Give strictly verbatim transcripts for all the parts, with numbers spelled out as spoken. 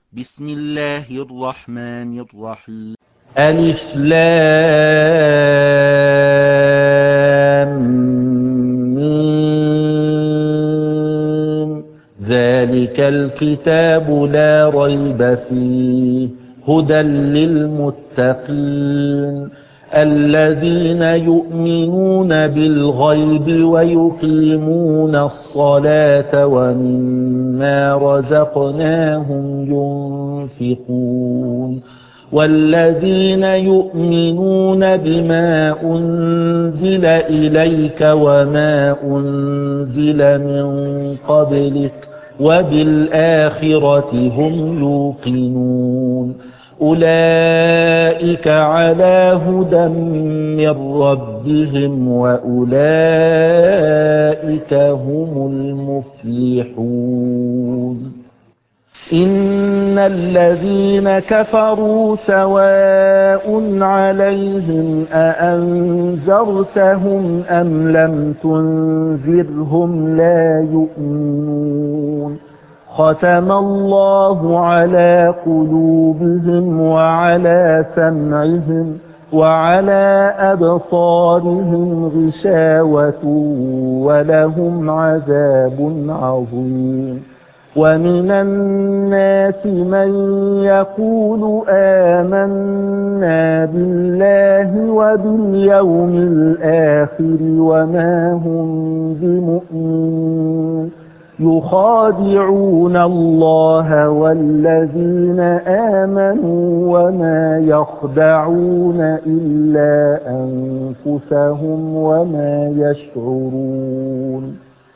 بسم الله الرحمن الرحيم. ألف لام ميم. ذلك الكتاب لا ريب فيه هدى للمتقين الذين يؤمنون بالغيب ويقيمون الصلاة ومما رزقناهم ينفقون والذين يؤمنون بما أنزل إليك وما أنزل من قبلك وبالآخرة هم يوقنون أولئك على هدى من ربهم وأولئك هم المفلحون إن الذين كفروا سواء عليهم أأنذرتهم أم لم تنذرهم لا يؤمنون ختم الله على قلوبهم وعلى سمعهم وعلى أبصارهم غشاوة ولهم عذاب عظيم ومن الناس من يقول آمنا بالله وباليوم الآخر وما هم بمؤمنين يخادعون الله والذين آمنوا وما يخدعون إلا أنفسهم وما يشعرون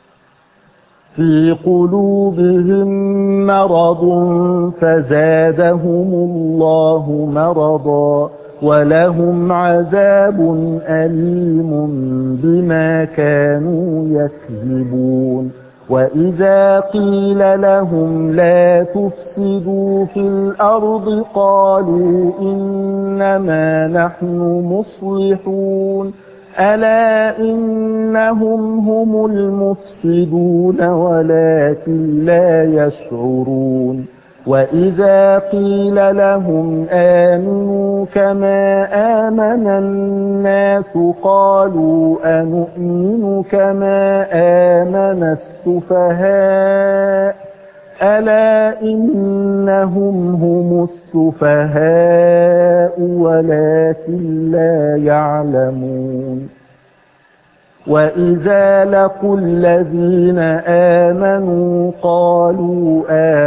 في قلوبهم مرض فزادهم الله مرضا ولهم عذاب أليم بما كانوا يكذبون وإذا قيل لهم لا تفسدوا في الأرض قالوا إنما نحن مصلحون ألا إنهم هم المفسدون ولكن لا يشعرون وإذا قيل لهم آمنوا كما آمن الناس قالوا أنؤمن كما آمن السفهاء ألا إنهم هم السفهاء ولكن لا يعلمون وإذا لقوا الذين آمنوا قالوا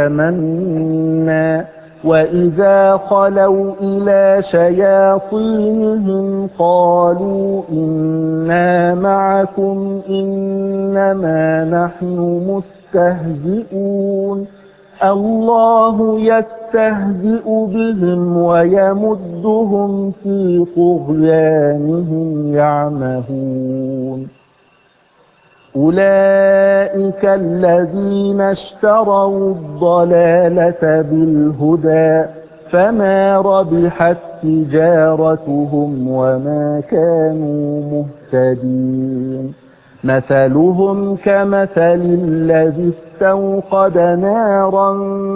آمنا وإذا خلوا إلى شياطينهم قالوا إنا معكم إنما نحن مستهزئون الله يستهزئ بهم ويمدهم في طغيانهم يعمهون أولئك الذين اشتروا الضلالة بالهدى فما ربحت تجارتهم وما كانوا مهتدين مثلهم كمثل الذي استوقد نارا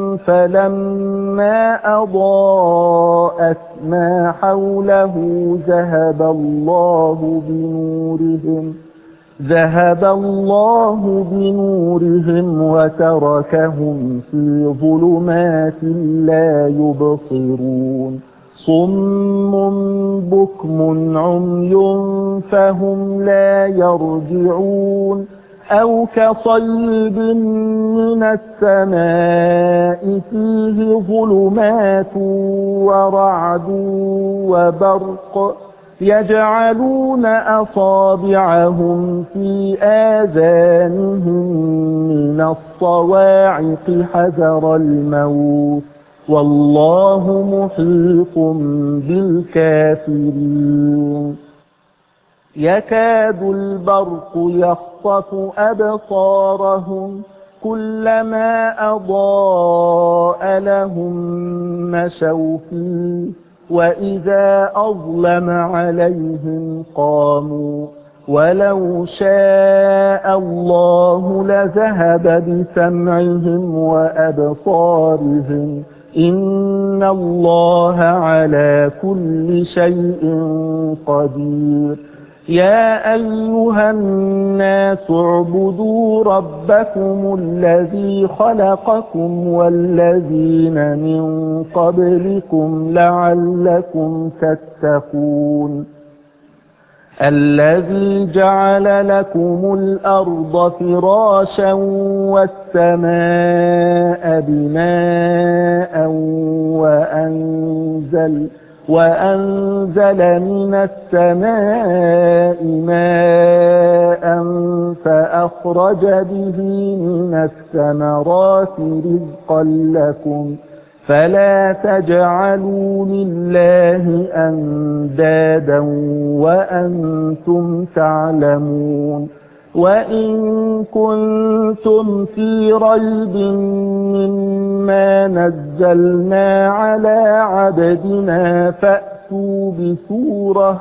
فلما أضاءت ما حوله ذهب الله بنورهم ذهب الله بنورهم وتركهم في ظلمات لا يبصرون صم بكم عمي فهم لا يرجعون أو كصيب من السماء فيه ظلمات ورعد وبرق يجعلون أصابعهم في آذانهم من الصواعق حذر الموت والله محيط بالكافرين يكاد البرق يخطف أبصارهم كلما أضاء لهم مشوا فيه وإذا أظلم عليهم قاموا ولو شاء الله لذهب بسمعهم وأبصارهم إن الله على كل شيء قدير. يا أيها الناس اعبدوا ربكم الذي خلقكم والذين من قبلكم لعلكم تتقون. الذي جعل لكم الأرض فراشا والسماء بناء وأنزل وأنزل من السماء ماء فأخرج به من الثمرات رزقا لكم فلا تجعلوا لله أندادا وأنتم تعلمون. وإن كنتم في ريب مما نزلنا على عبدنا فأتوا بسورة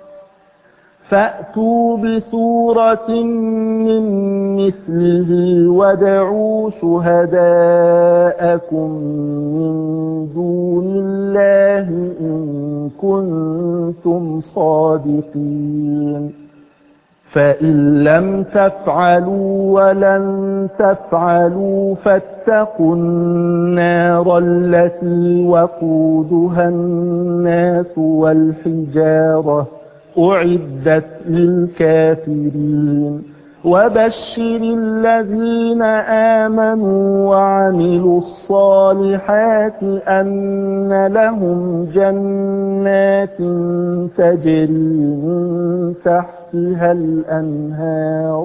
فأتوا بسورة من مثله وادعوا شهداءكم من دون الله إن كنتم صادقين. فإن لم تفعلوا ولن تفعلوا فاتقوا النار التي وقودها الناس والحجارة أعدت للكافرين. وبشر الذين آمنوا وعملوا الصالحات أن لهم جنات تجري من تحتها الأنهار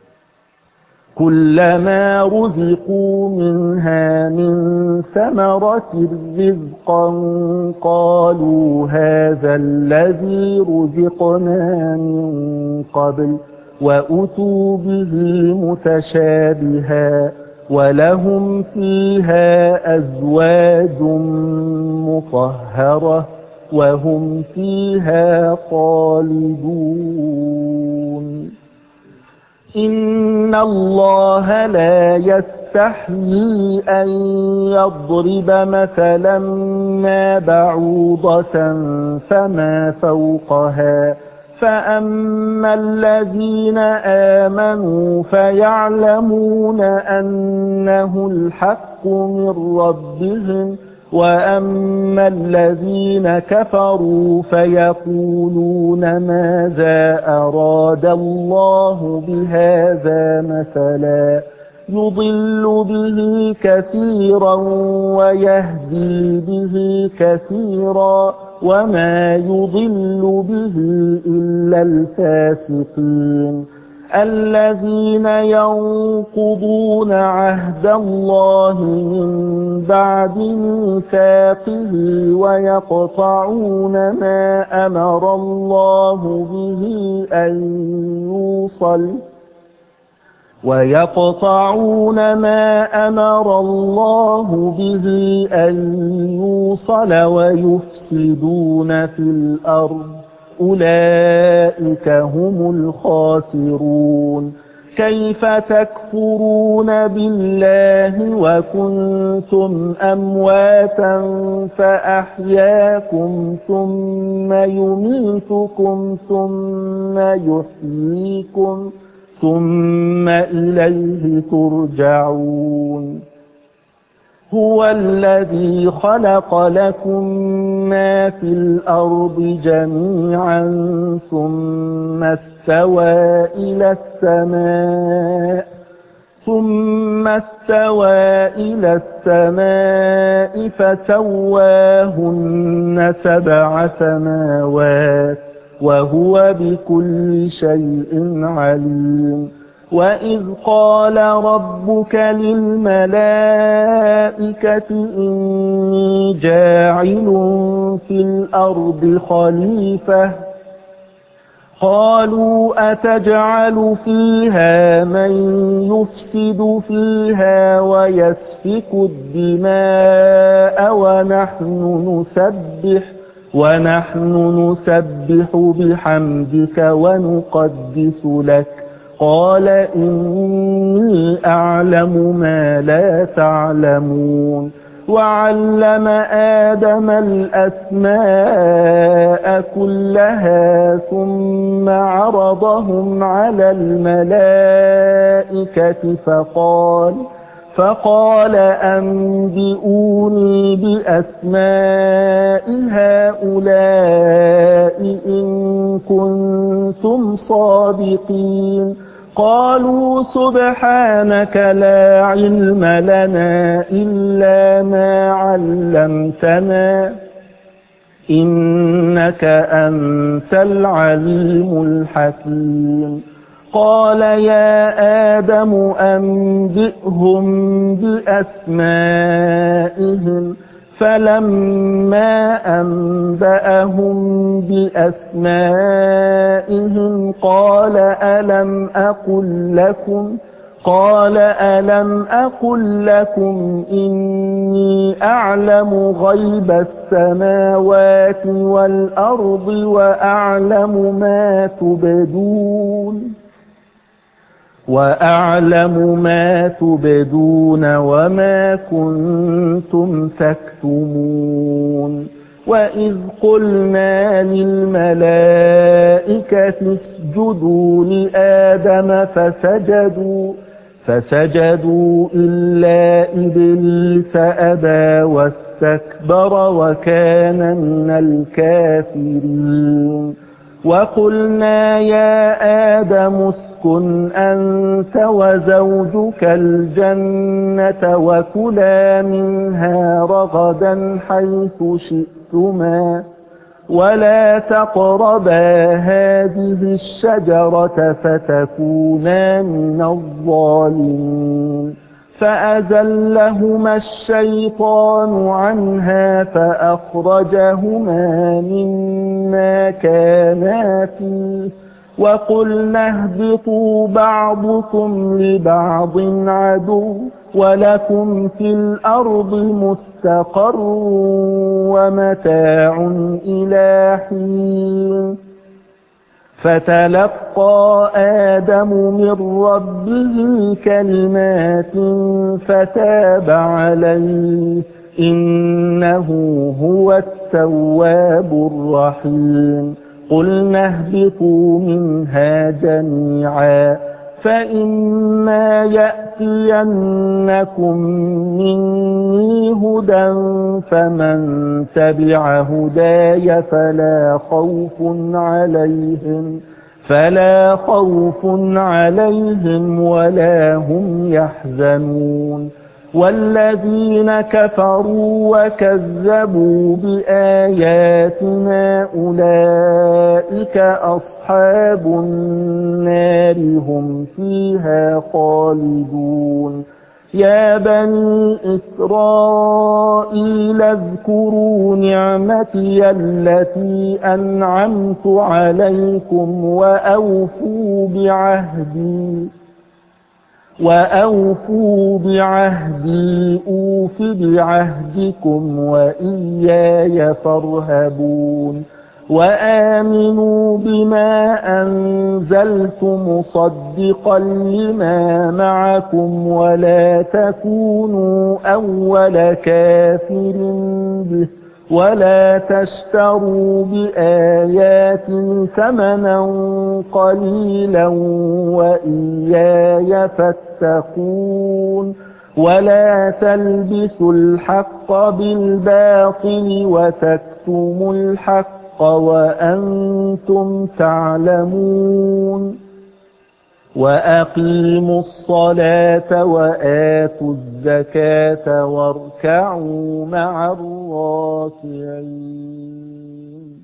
كلما رزقوا منها من ثمرة رزقا قالوا هذا الذي رزقنا من قبل وأتوا به متشابها ولهم فيها أزواج مطهرة وهم فيها خالدون. إن الله لا يستحيي أن يضرب مثلا ما بعوضة فما فوقها فأما الذين آمنوا فيعلمون أنه الحق من ربهم وأما الذين كفروا فيقولون ماذا أراد الله بهذا مثلا يضل به كثيرا ويهدي به كثيرا وما يضل به إلا الفاسقين الذين ينقضون عهد الله من بعد ميثاقه ويقطعون ما أمر الله به أن يوصل ويقطعون ما أمر الله به أن يوصل ويفسدون في الأرض أولئك هم الخاسرون. كيف تكفرون بالله وكنتم أمواتا فأحياكم ثم يميتكم ثم يحييكم ثم إليه ترجعون. هو الذي خلق لكم ما في الأرض جميعا ثم استوى إلى السماء ثم استوى إلى السماء فسواهن سبع سماوات وهو بكل شيء عليم. وإذ قال ربك للملائكة إني جاعل في الأرض خليفة قالوا أتجعل فيها من يفسد فيها ويسفك الدماء ونحن نسبح ونحن نسبح بحمدك ونقدس لك قال إني أعلم ما لا تعلمون. وعلم آدم الأسماء كلها ثم عرضهم على الملائكة فقال فقال أنبئوني بأسماء هؤلاء إن كنتم صادقين قالوا سبحانك لا علم لنا إلا ما علمتنا إنك أنت العليم الحكيم قال يا آدم أنبئهم بأسمائهم فلما أنبأهم بأسمائهم قال ألم أقل لكم قال ألم أقل لكم إني أعلم غيب السماوات والأرض وأعلم ما تبدون وأعلم ما تبدون وما كنتم تكتمون وإذ قلنا للملائكة اسجدوا لآدم فسجدوا فسجدوا إلا إبليس أبى واستكبر وكان من الكافرين وقلنا يا آدم اسكن أنت وزوجك الجنة وكلا منها رغدا حيث شئتما ولا تقربا هذه الشجرة فتكونا من الظالمين فأزلهما الشيطان عنها فأخرجهما مما كانا فيه وقلنا اهبطوا بعضكم لبعض عدو ولكم في الأرض مستقر ومتاع إلى حين فتلقى آدم من ربه كلمات فتاب عليه إنه هو التواب الرحيم قلنا اهبطوا منها جميعا فإما يأتينكم مني هدى فمن تبع هداي فلا خوف عليهم فلا خوف عليهم ولا هم يحزنون والذين كفروا وكذبوا بآياتنا أولئك أصحاب النار هم فيها خالدون يا بني إسرائيل اذكروا نعمتي التي أنعمت عليكم وأوفوا بعهدي وأوفوا بعهدي أوف بعهدكم وإياي فارهبون وآمنوا بما أنزلت مصدقا لما معكم ولا تكونوا أول كافر به ولا تشتروا بآياتي ثمنا قليلا وإياي فاتقون ولا تلبسوا الحق بالباطل وتكتموا الحق وأنتم تعلمون وأقيموا الصلاة وآتوا الزكاة واركعوا مع الراكعين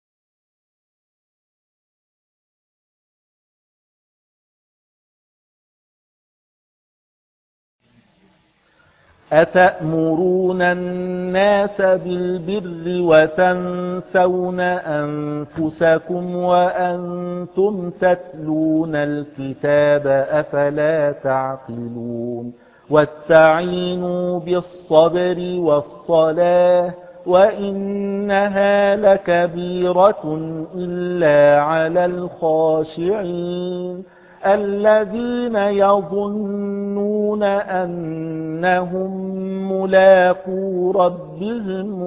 أتأمرون الناس بالبر وتنسون أنفسكم وأنتم تتلون الكتاب أفلا تعقلون واستعينوا بالصبر والصلاة وإنها لكبيرة إلا على الخاشعين الذين يظنون أنهم ملاقو ربهم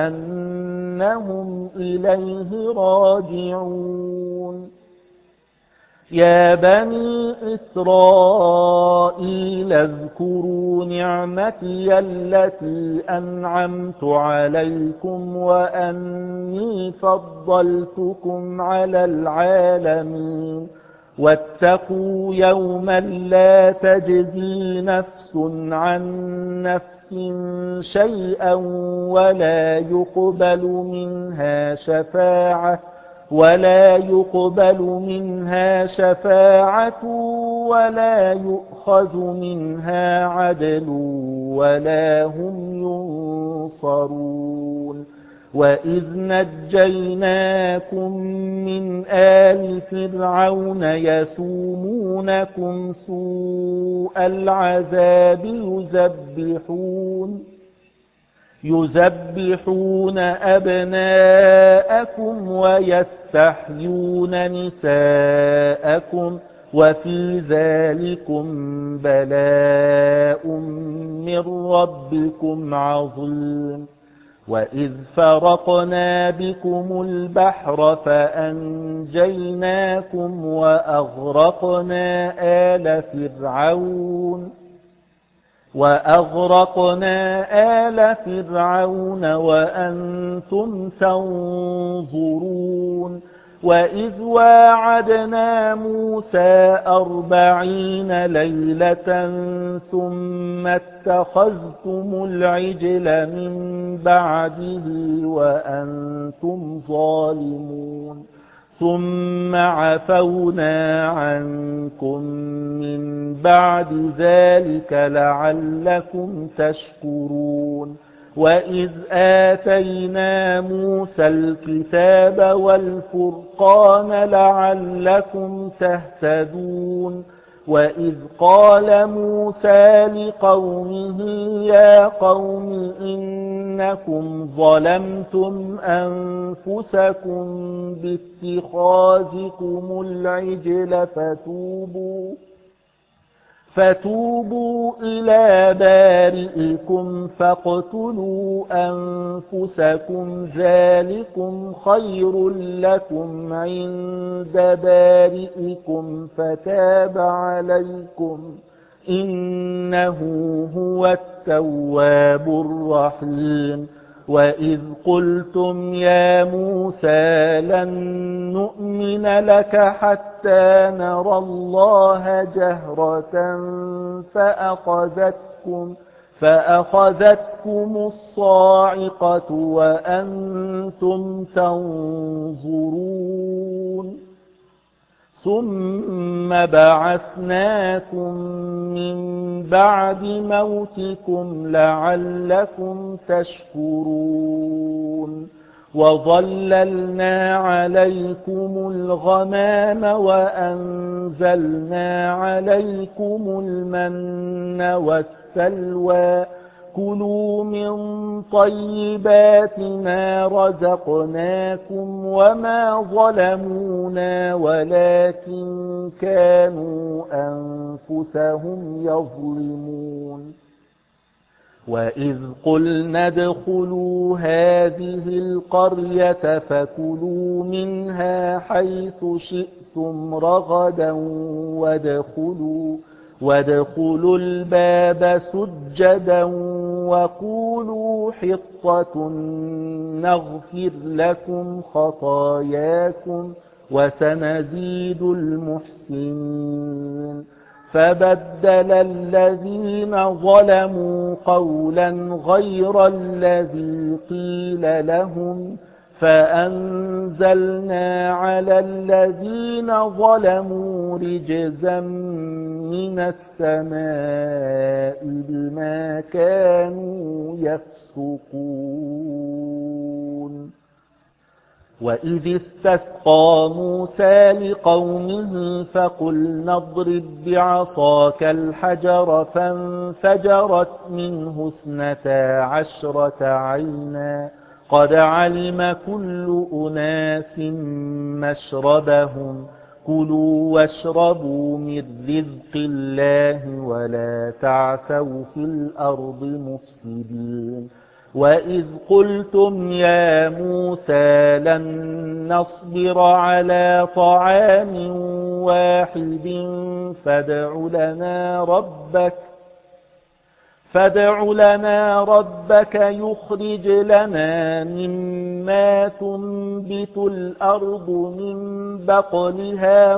وأنهم إليه راجعون يا بني إسرائيل اذكروا نعمتي التي أنعمت عليكم وأني فضلتكم على العالمين واتقوا يوما لا تجزي نفس عن نفس شيئا ولا يقبل منها شفاعة ولا يقبل منها شفاعة ولا يؤخذ منها عدل ولا هم ينصرون وإذ نجيناكم من آل فرعون يسومونكم سوء العذاب يذبحون يذبحون أبناءكم ويستحيون نساءكم وفي ذلكم بلاء من ربكم عظيم وإذ فرقنا بكم البحر فأنجيناكم وأغرقنا آل فرعون وأغرقنا آل فرعون وأنتم تنظرون وإذ واعدنا موسى أربعين ليلة ثم اتخذتم العجل من بعده وأنتم ظالمون ثم عفونا عنكم من بعد ذلك لعلكم تشكرون وإذ آتينا موسى الكتاب والفرقان لعلكم تهتدون وإذ قال موسى لقومه يا قوم إنكم ظلمتم أنفسكم باتخاذكم العجل فتوبوا فتوبوا إلى بارئكم فاقتلوا أنفسكم ذلكم خير لكم عند بارئكم فتاب عليكم إنه هو التواب الرحيم وإذ قلتم يا موسى لن نؤمن لك حتى نرى الله جهرة فأخذتكم فأخذتكم الصاعقة وأنتم تنظرون ثم بعثناكم من بعد موتكم لعلكم تشكرون وظللنا عليكم الغمام وأنزلنا عليكم المن والسلوى كلوا من طيبات ما رزقناكم وما ظلمونا ولكن كانوا أنفسهم يظلمون وإذ قلنا ادخلوا هذه القرية فكلوا منها حيث شئتم رغدا وادخلوا وادخلوا الباب سجدا وقولوا حطة نغفر لكم خطاياكم وسنزيد المحسنين فبدل الذين ظلموا قولا غير الذي قيل لهم فأنزلنا على الذين ظلموا رجزا من السماء بما كانوا يفسقون وإذ استسقى موسى لقومه فقلنا اضرب بعصاك الحجر فانفجرت منه اثنتا عشرة عينا قد علم كل أناس مشربهم كلوا واشربوا من رزق الله ولا تعثوا في الأرض مفسدين وإذ قلتم يا موسى لن نصبر على طعام واحد فادع لنا ربك فادع لنا ربك يخرج لنا مما تنبت الأرض من بقلها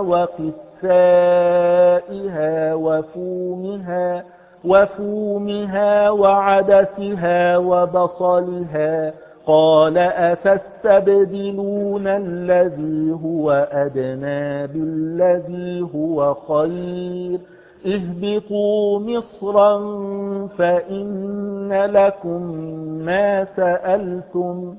وقثائها وفومها وفومها وعدسها وبصلها قال أتستبدلون الذي هو أدنى بالذي هو خير اهبطوا مصرا فإن لكم ما سألتم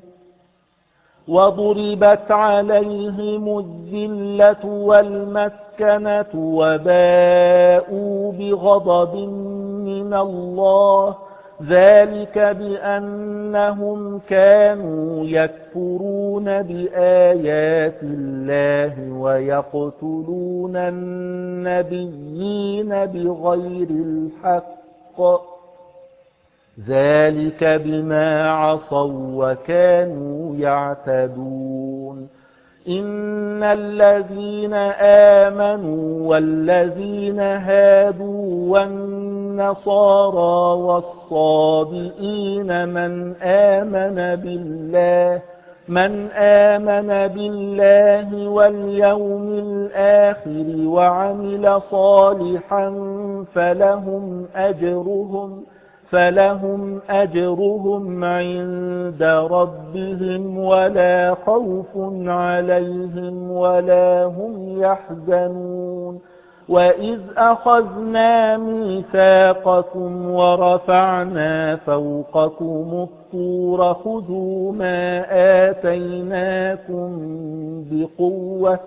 وضربت عليهم الذلة والمسكنة وباءوا بغضب من الله ذلك بأنهم كانوا يكفرون بآيات الله ويقتلون النبيين بغير الحق ذلك بما عصوا وكانوا يعتدون إن الذين آمنوا والذين هادوا والنصارى والصابئين من آمن بالله من آمن بالله واليوم الآخر وعمل صالحا فلهم أجرهم فلهم أجرهم عند ربهم ولا خوف عليهم ولا هم يحزنون وإذ أخذنا ميثاقكم ورفعنا فوقكم الطور خذوا ما آتيناكم بقوة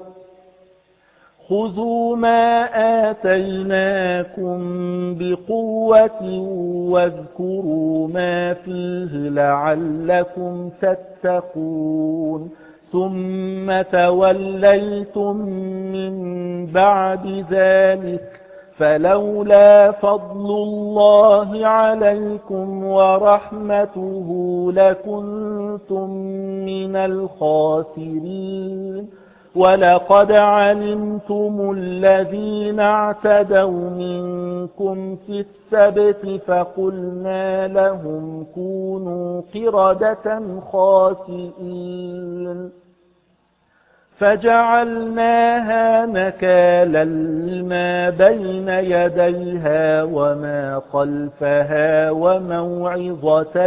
خذوا ما آتيناكم بقوة واذكروا ما فيه لعلكم تتقون ثم توليتم من بعد ذلك فلولا فضل الله عليكم ورحمته لكنتم من الخاسرين ولقد علمتم الذين اعتدوا منكم في السبت فقلنا لهم كونوا قردة خاسئين فجعلناها نكالا لما بين يديها وما خلفها وموعظة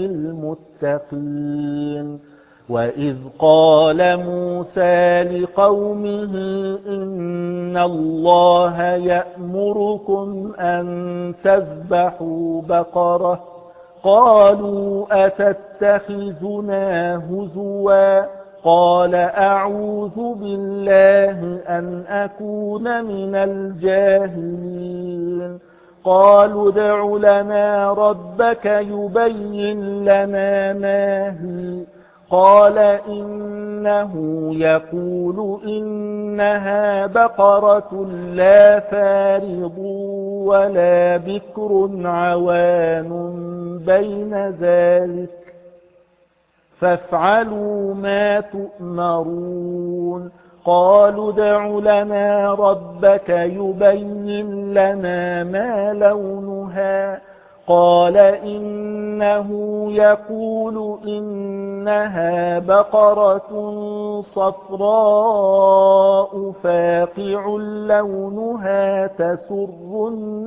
للمتقين وإذ قال موسى لقومه إن الله يأمركم أن تذبحوا بقرة قالوا أتتخذنا هزوا قال أعوذ بالله أن أكون من الجاهلين قالوا ادع لنا ربك يبين لنا ما هي قال إنه يقول إنها بقرة لا فارض ولا بكر عوان بين ذلك فافعلوا ما تؤمرون قالوا ادع لنا ربك يبين لنا ما لونها قال إنه يقول إنها بقرة صفراء فاقع لونها تسر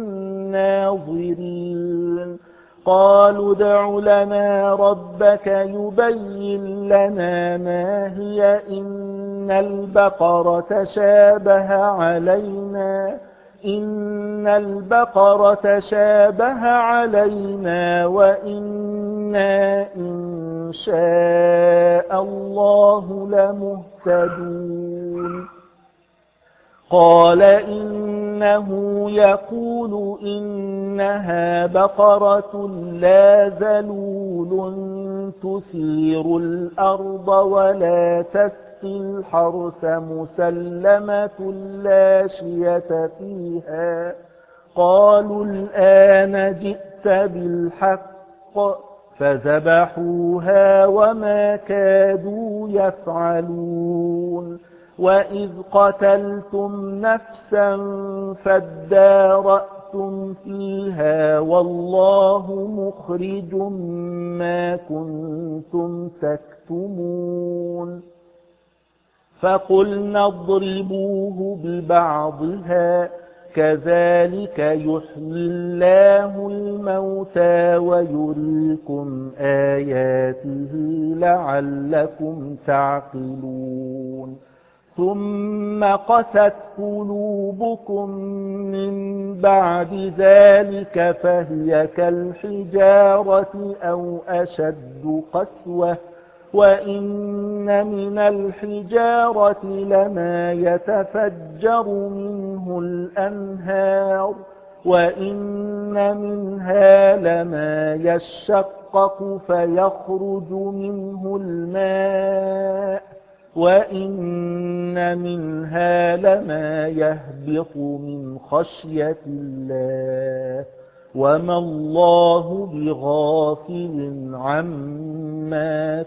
الناظرين قالوا ادع لنا ربك يبين لنا ما هي إن البقرة شابه علينا إن البقرة شابه علينا وإنا إن شاء الله لمهتدون قال إن إنه يقول إنها بقرة لا ذلول تثير الأرض ولا تسقي الحرث مسلمة لا شية فيها. قالوا الآن جئت بالحق فذبحوها وما كادوا يفعلون. وإذ قتلتم نفسا فادارأتم فيها والله مخرج ما كنتم تكتمون. فقلنا اضربوه ببعضها كذلك يحيي الله الموتى ويريكم آياته لعلكم تعقلون. ثم قست قلوبكم من بعد ذلك فهي كالحجارة أو أشد قسوة. وإن من الحجارة لما يتفجر منه الأنهار وإن منها لما يشقق فيخرج منه الماء وإن منها لما يهبط من خشية الله وما الله بغافل عما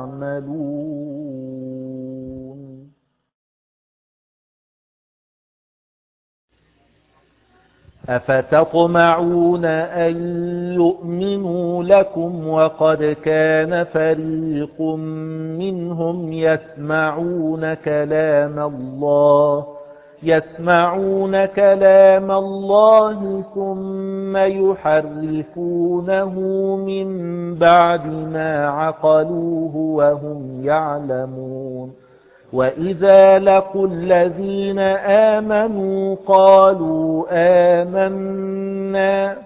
تعملون. أفتطمعون أن يؤمنوا لكم وقد كان فريق منهم يسمعون كلام الله يسمعون كلام الله ثم يحرفونه من بعد ما عقلوه وهم يعلمون. وإذا لقوا الذين آمنوا قالوا آمنا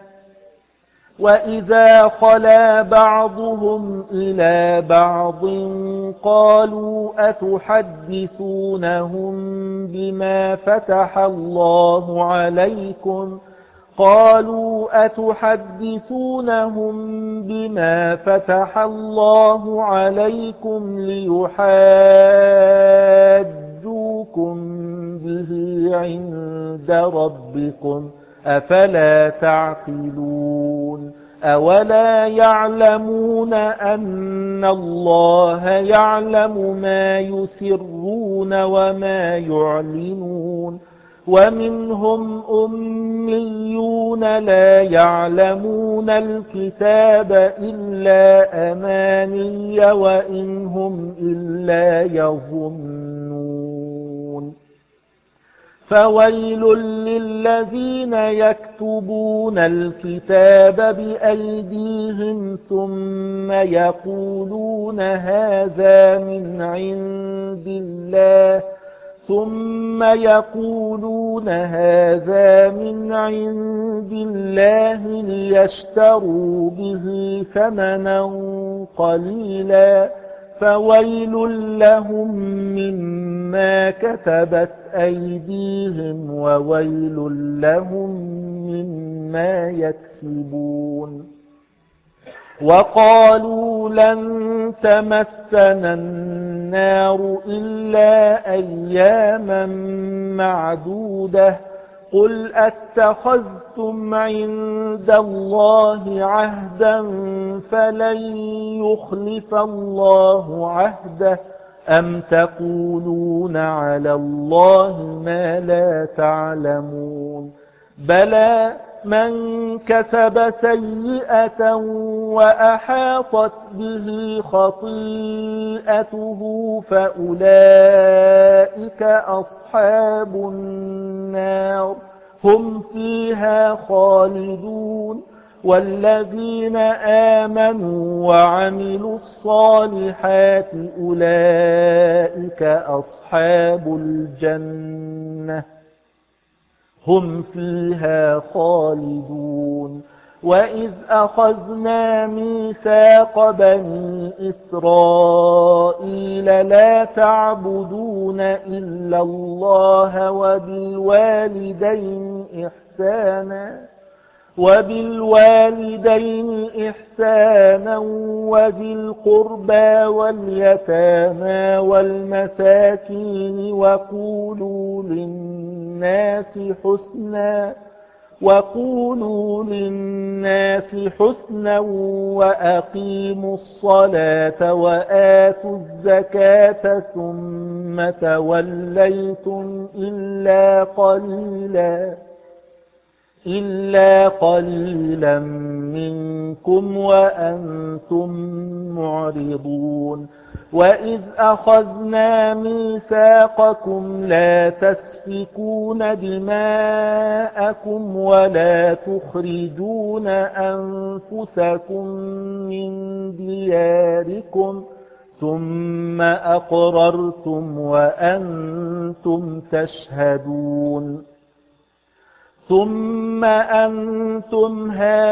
وإذا خلا بعضهم إلى بعض قالوا أتحدثونهم بما فتح الله عليكم قالوا أتحدثونهم بما فتح الله عليكم ليحاجوكم به عند ربكم أفلا تعقلون. أولا يعلمون أن الله يعلم ما يسرون وما يعلنون. ومنهم أميون لا يعلمون الكتاب إلا أماني وإن هم إلا يظنون. فويل للذين يكتبون الكتاب بأيديهم ثم يقولون هذا من عند الله ثم يقولون هذا من عند الله ليشتروا به ثمنا قليلا فويل لهم مما كتبت أيديهم وويل لهم مما يكسبون. وقالوا لن تمسنا النار إلا أياما معدودة قل أتخذتم عند الله عهدا فلن يخلف الله عهده أم تقولون على الله ما لا تعلمون. بلى من كسب سيئة وأحاطت به خطيئته فأولئك أصحاب النار هم فيها خالدون. والذين آمنوا وعملوا الصالحات أولئك أصحاب الجنة هم فيها خالدون. وإذ أخذنا ميثاق بني إسرائيل لا تعبدون إلا الله وبالوالدين إحسانا وبالوالدين إحسانا وذي القربى واليتامى والمساكين وقولوا للناس حسنا وقولوا للناس حسنا وأقيموا الصلاة وآتوا الزكاة ثم توليتم إلا قليلا إلا قليلا منكم وأنتم معرضون وإذ أخذنا ميثاقكم لا تسفكون دماءكم ولا تخرجون أنفسكم من دياركم ثم أقررتم وأنتم تشهدون ثم أنتم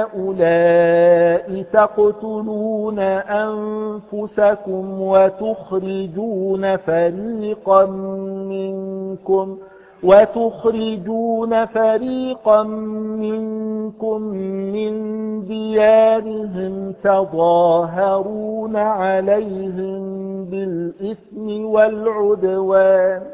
هؤلاء تقتلون أنفسكم وتخرجون فريقا منكم وتخرجون فريقا منكم من ديارهم تظاهرون عليهم بالإثم والعدوان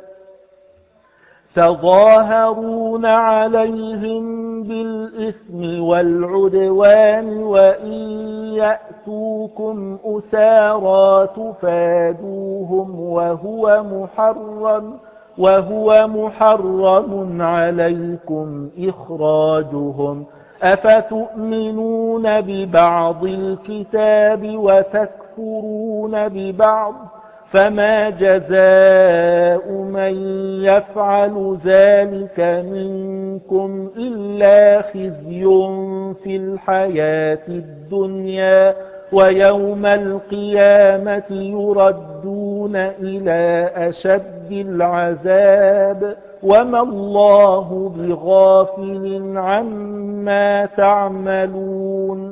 تظاهرون عليهم بالإثم والعدوان وإن يأتوكم أسارى تفادوهم وهو محرم وهو محرم عليكم إخراجهم أفتؤمنون ببعض الكتاب وتكفرون ببعض فما جزاء من يفعل ذلك منكم إلا خزي في الحياة الدنيا ويوم القيامة يردون إلى أشد العذاب وما الله بغافل عما تعملون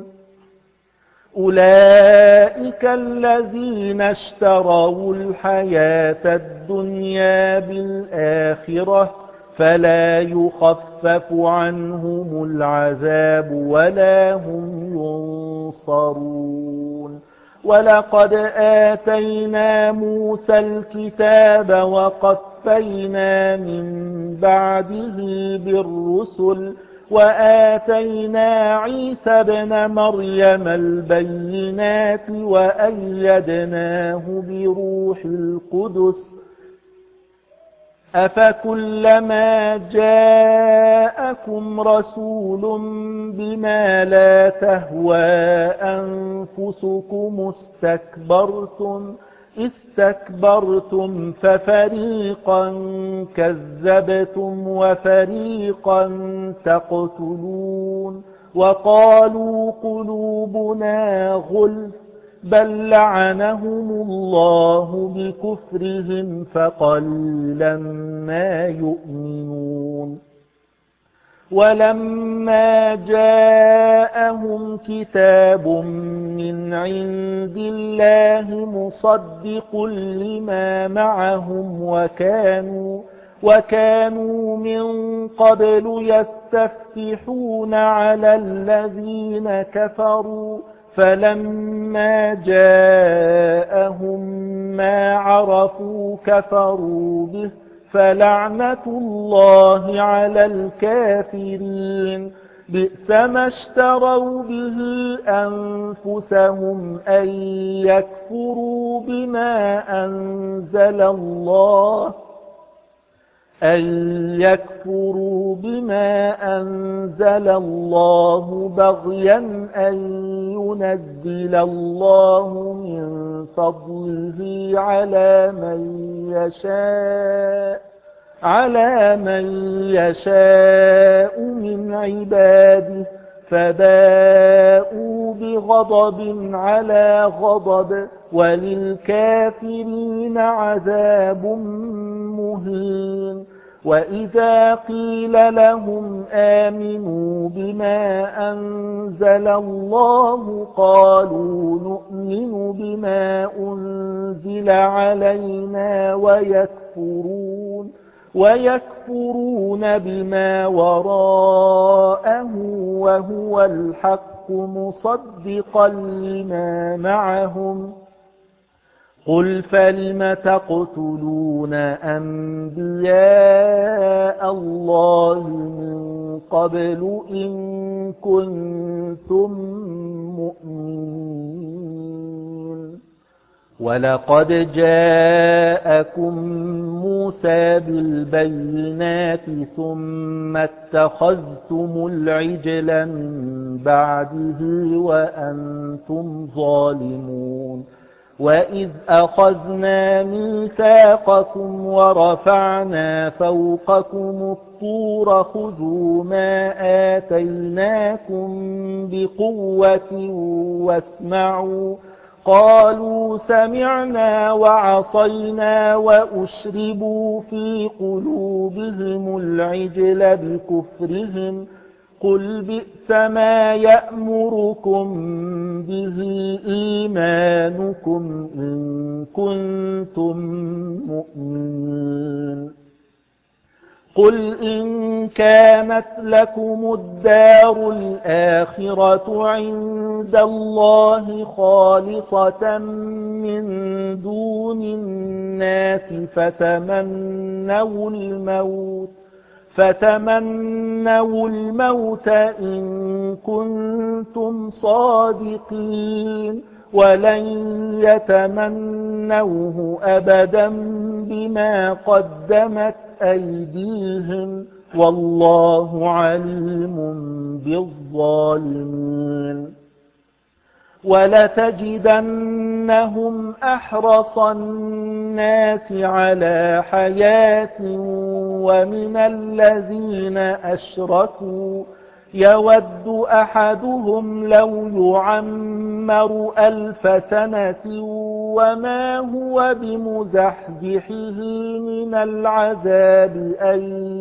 أولئك الذين اشتروا الحياة الدنيا بالآخرة فلا يخفف عنهم العذاب ولا هم ينصرون ولقد آتينا موسى الكتاب وقفينا من بعده بالرسل وآتينا عيسى ابن مريم البينات وأيدناه بروح القدس أفكلما جاءكم رسول بما لا تهوى أنفسكم استكبرتم استكبرتم ففريقا كذبتم وفريقا تقتلون وقالوا قلوبنا غلف بل لعنهم الله بكفرهم فقليلا ما يؤمنون ولما جاءهم كتاب من عند الله مصدق لما معهم وكانوا وكانوا من قبل يستفتحون على الذين كفروا فلما جاءهم ما عرفوا كفروا به فلعنة الله على الكافرين بئس ما اشتروا به أنفسهم أن يكفروا بما أنزل الله أن يكفروا بما أنزل الله بغيا أن ينزل الله من فضله على من يشاء على من يشاء من عباده فباءوا بغضب على غضب وللكافرين عذاب مهين وإذا قيل لهم آمنوا بما أنزل الله قالوا نؤمن بما أنزل علينا ويكفرون ويكفرون بما وراءه وهو الحق مصدقا لما معهم قل فلم تقتلون أنبياء الله من قبل إن كنتم مؤمنين ولقد جاءكم موسى بالبينات ثم اتخذتم العجل من بعده وأنتم ظالمون وإذ أخذنا ميثاقكم ورفعنا فوقكم الطور خذوا ما آتيناكم بقوة واسمعوا قالوا سمعنا وعصينا وأشربوا في قلوبهم العجل بكفرهم قل بئس ما يأمركم به إيمانكم إن كنتم مؤمنين قل إن كانت لكم الدار الآخرة عند الله خالصة من دون الناس فتمنوا الموت فتمنوا الموت إن كنتم صادقين ولن يتمنوه أبدا بما قدمت أيديهم والله عليم بالظالمين ولتجدنهم أحرص الناس على حياة ومن الذين أشركوا يود أحدهم لو يعمر ألف سنة وما هو بمزحزحه من العذاب أن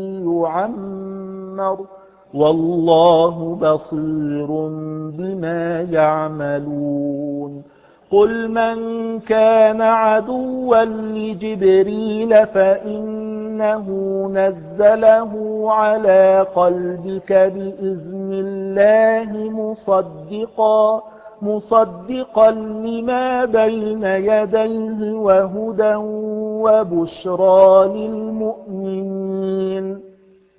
يعمر والله بصير بما يعملون قل من كان عدوا لجبريل فإنه نزله على قلبك بإذن الله مصدقا مصدقا لما بين يديه وهدى وبشرى للمؤمنين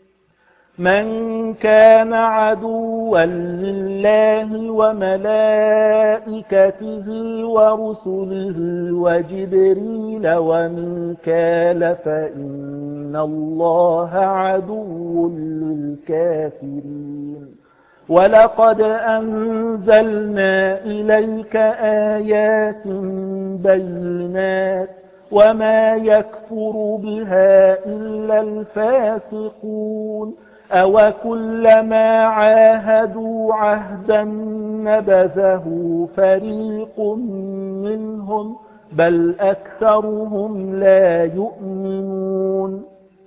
من كان عدوا لله وملائكته ورسله وجبريل وميكال فإن الله عدو للكافرين ولقد أنزلنا إليك آيات بينات وما يكفر بها إلا الفاسقون أو كلما عاهدوا عهدا نبذه فريق منهم بل أكثرهم لا يؤمنون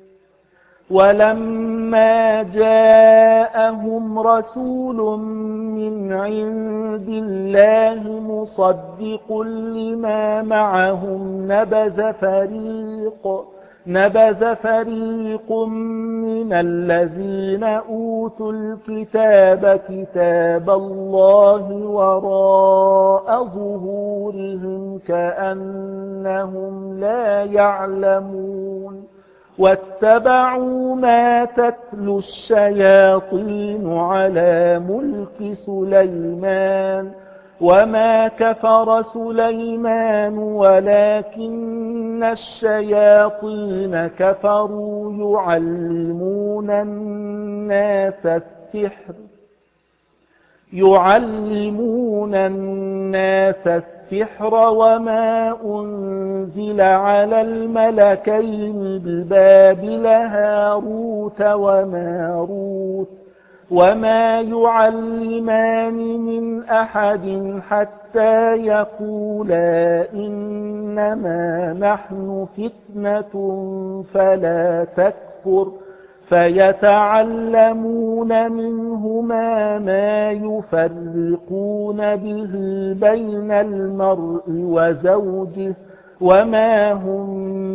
ولما جاءهم رسول من عند الله مصدق لما معهم نبذ فريق نبذ فريق من الذين أوتوا الكتاب كتاب الله وراء ظهورهم كأنهم لا يعلمون واتبعوا ما تتلو الشياطين على ملك سليمان وما كفر سليمان ولكن الشياطين كفروا يعلمون الناس السحر يعلمون الناس السحر وما أنزل على الملكين ببابل هاروت وماروت وما يعلمان من أحد حتى يقولا إن إنما نحن فتنة فلا تكفر فيتعلمون منهما ما يفرقون به بين المرء وزوجه وما هم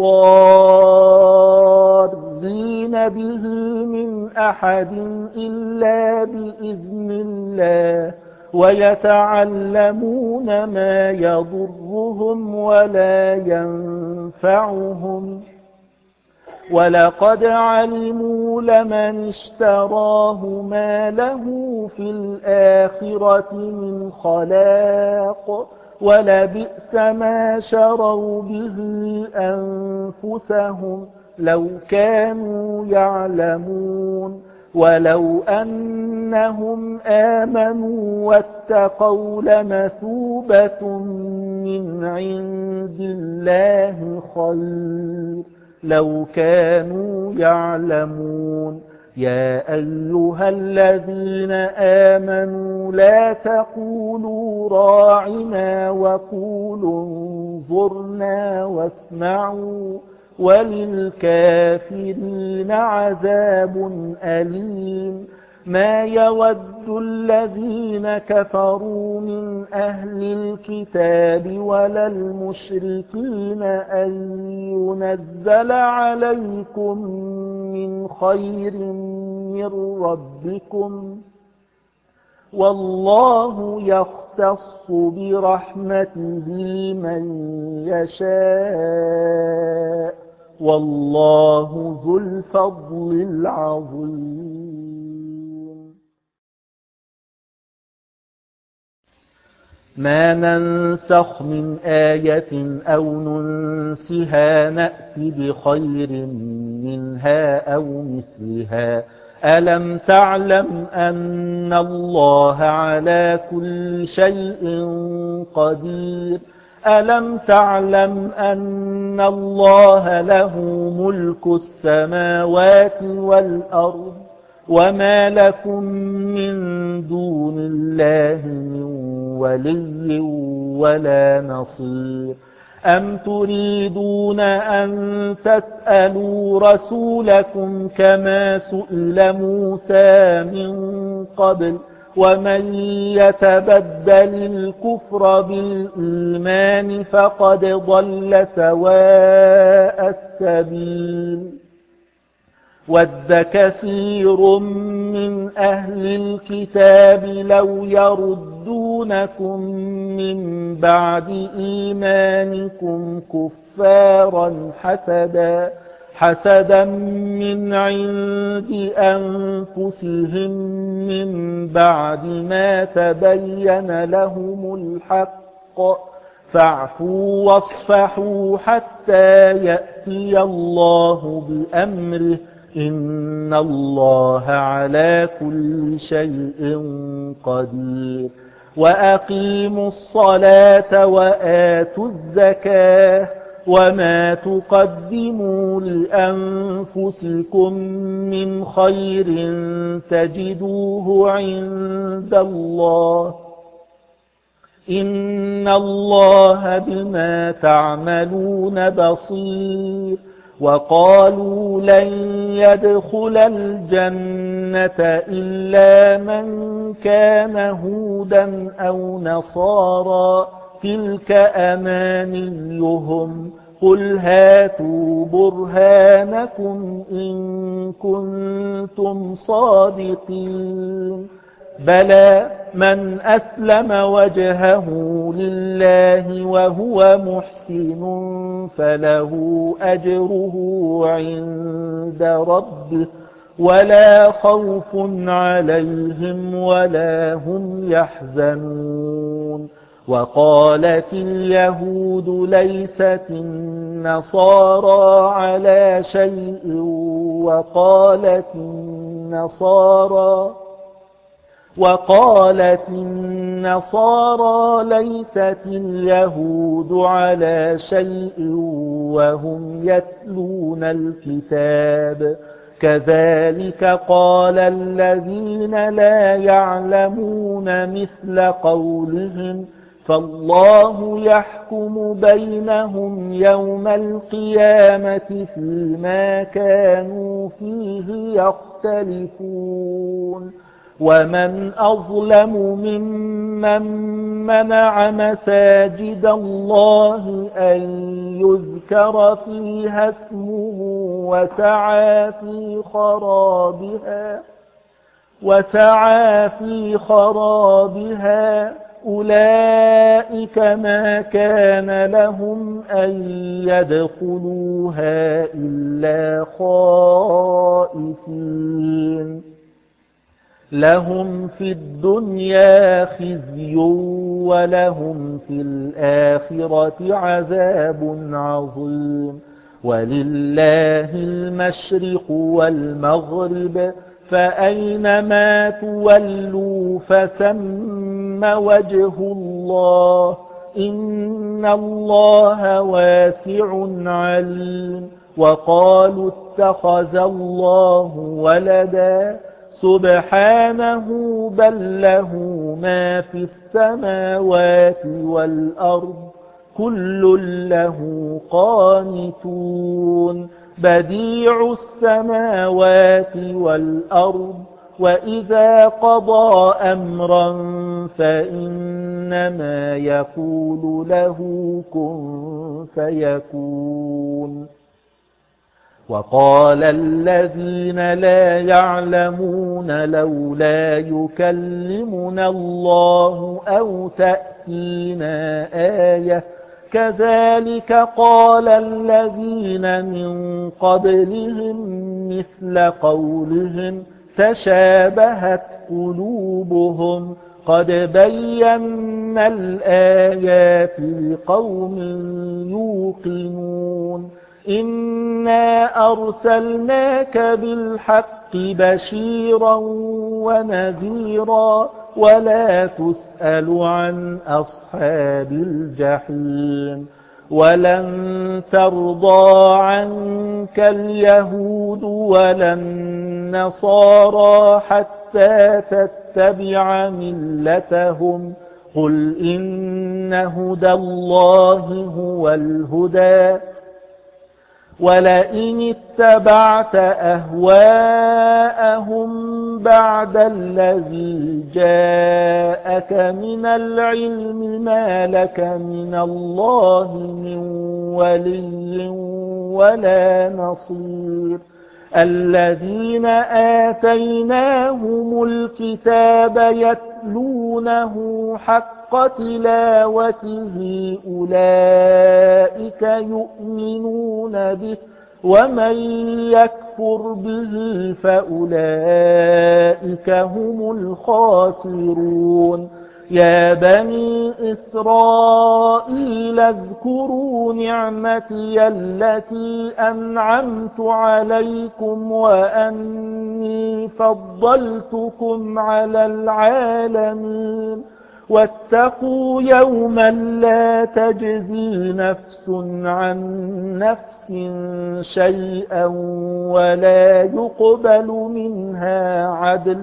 بضارين به من أحد إلا بإذن الله ويتعلمون ما يضرهم ولا ينفعهم ولقد علموا لمن اشتراه ما له في الآخرة من خلاق ولبئس ما شروا به أنفسهم لو كانوا يعلمون ولو أنهم آمنوا واتقوا لمثوبة من عند الله خير لو كانوا يعلمون يا أيها الذين آمنوا لا تقولوا راعنا وقولوا انظرنا واسمعوا وللكافرين عذاب أليم ما يود الذين كفروا من أهل الكتاب ولا المشركين أن ينزل عليكم من خير من ربكم والله يختص برحمته من يشاء والله ذو الفضل العظيم ما ننسخ من آية أو ننسها نأت بخير منها أو مثلها ألم تعلم أن الله على كل شيء قدير ألم تعلم أن الله له ملك السماوات والأرض وما لكم من دون الله من ولي ولا نصير أم تريدون أن تسألوا رسولكم كما سئل موسى من قبل ومن يتبدل الكفر بالإيمان فقد ضل سواء السبيل ود كثير من أهل الكتاب لو يردونكم من بعد إيمانكم كفارا حسدا حسدا من عند أنفسهم من بعد ما تبين لهم الحق فاعفوا واصفحوا حتى يأتي الله بأمره إن الله على كل شيء قدير وأقيموا الصلاة وآتوا الزكاة وما تقدموا لأنفسكم من خير تجدوه عند الله إن الله بما تعملون بصير وقالوا لن يدخل الجنة إلا من كان هودا أو نصارى تلك أمانيهم قل هاتوا برهانكم إن كنتم صادقين بلى من أسلم وجهه لله وهو محسن فله أجره عند ربه ولا خوف عليهم ولا هم يحزنون وقالت اليهود ليست النصارى على شيء وقالت النصارى وقالت النصارى ليست اليهود على شيء وهم يتلون الكتاب كذلك قال الذين لا يعلمون مثل قولهم فالله يحكم بينهم يوم القيامة فيما كانوا فيه يختلفون ومن أظلم ممن منع مساجد الله أن يذكر فيها اسمه وسعى في خرابها وسعى في خرابها أولئك ما كان لهم أن يدخلوها إلا خائفين لهم في الدنيا خزي ولهم في الآخرة عذاب عظيم ولله المشرق والمغرب فأينما تولوا فثم وجه الله إن الله واسع عليم وقالوا اتخذ الله ولدا سبحانه بل له ما في السماوات والأرض كل له قانتون بديع السماوات والأرض وإذا قضى أمرا فإنما يقول له كن فيكون وقال الذين لا يعلمون لولا يكلمنا الله أو تأتينا آية كذلك قال الذين من قبلهم مثل قولهم تشابهت قلوبهم قد بينا الآيات لقوم يوقنون إنا أرسلناك بالحق بشيرا ونذيرا ولا تسأل عن أصحاب الجحيم ولن ترضى عنك اليهود ولا النصارى حتى تتبع ملتهم قل إن هدى الله هو الهدى ولئن اتبعت أهواءهم بعد الذي جاءك من العلم ما لك من الله من ولي ولا نصير الذين آتيناهم الكتاب يتلونه حق تلاوته أولئك يؤمنون به ومن يكفر به فأولئك هم الخاسرون يا بني إسرائيل اذكروا نعمتي التي أنعمت عليكم وأني فضلتكم على العالمين واتقوا يوما لا تجزي نفس عن نفس شيئا ولا يقبل منها عدل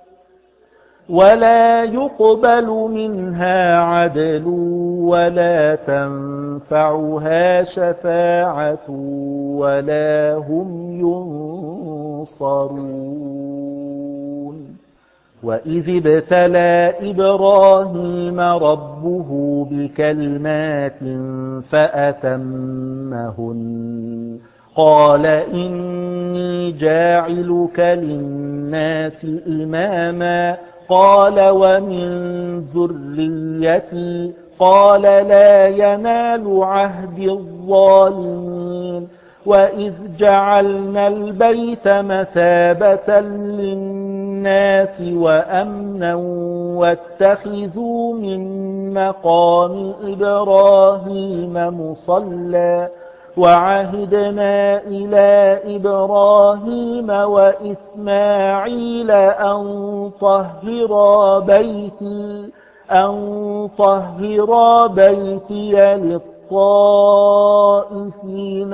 ولا يقبل منها عدل ولا تنفعها شفاعة ولا هم ينصرون وإذ ابتلى إبراهيم ربه بكلمات فأتمهن قال إني جاعلك للناس إماما قال ومن ذريتي قال لا ينال عهد الظالمين وإذ جعلنا البيت مثابة للناس وأمنا واتخذوا من مقام إبراهيم مصلى وعهدنا إلى إبراهيم وإسماعيل أن طهرا بيتي أن طهرا بيتي للطائفين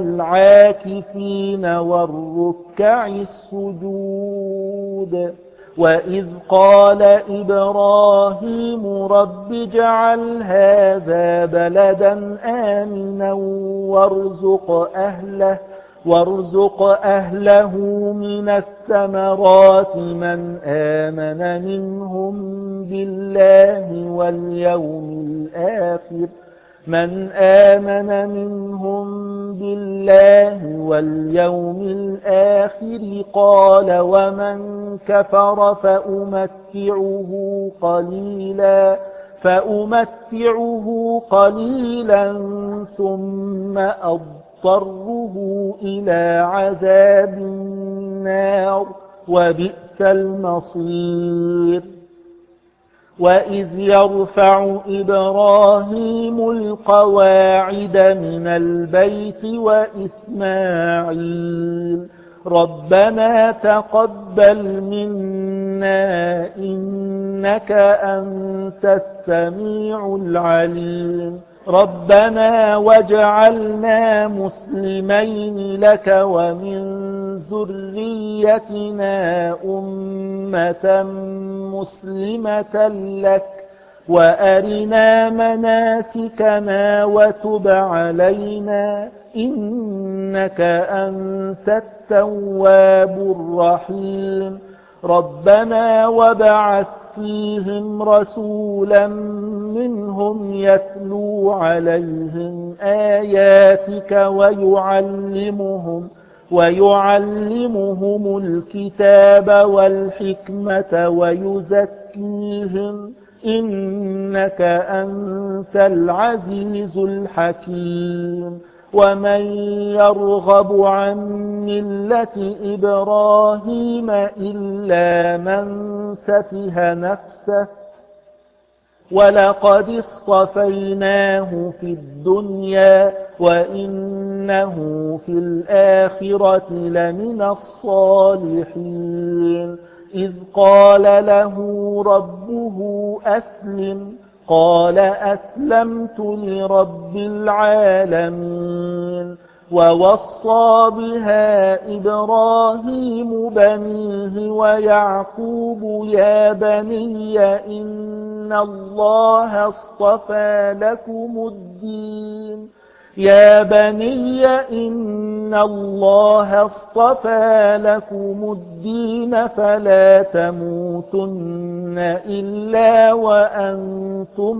والعاكفين والركع السجود وإذ قال إبراهيم رب اجعل هذا بلدا آمنا وارزق أهله وارزق أهله من الثمرات من آمن منهم بالله واليوم الآخر من آمن منهم بالله واليوم الآخر قال ومن كفر فأمتعه قليلا فأمتعه قليلا ثم أضطره إلى عذاب النار وبئس المصير وإذ يرفع إبراهيم القواعد من البيت وإسماعيل ربنا تقبل منا إنك أنت السميع العليم ربنا واجعلنا مسلمين لك ومن ذريتنا أمة مسلمة لك وأرنا مناسكنا وتب علينا إنك أنت التواب الرحيم ربنا وابعث فيهم رسولا منهم يتلو عليهم آياتك ويعلمهم ويعلمهم الكتاب والحكمة ويزكيهم إنك أنت العزيز الحكيم ومن يرغب عن ملة إبراهيم إلا من سفه نفسه ولقد اصطفيناه في الدنيا وإنه في الآخرة لمن الصالحين إذ قال له ربه أسلم قال أسلمت لرب العالمين ووصى بها إبراهيم بنيه ويعقوب يا بني إن الله اصطفى لكم الدين يا بني إن الله اصطفى لكم الدين فلا تموتن إلا وأنتم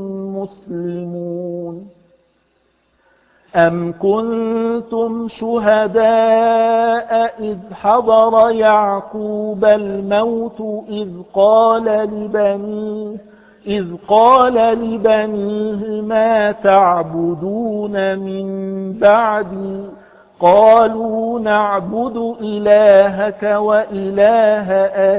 مسلمون أم كنتم شهداء إذ حضر يعقوب الموت إذ قال لبنيه إذ قال لبنيه ما تعبدون من بعدي قالوا نعبد إلهك وإله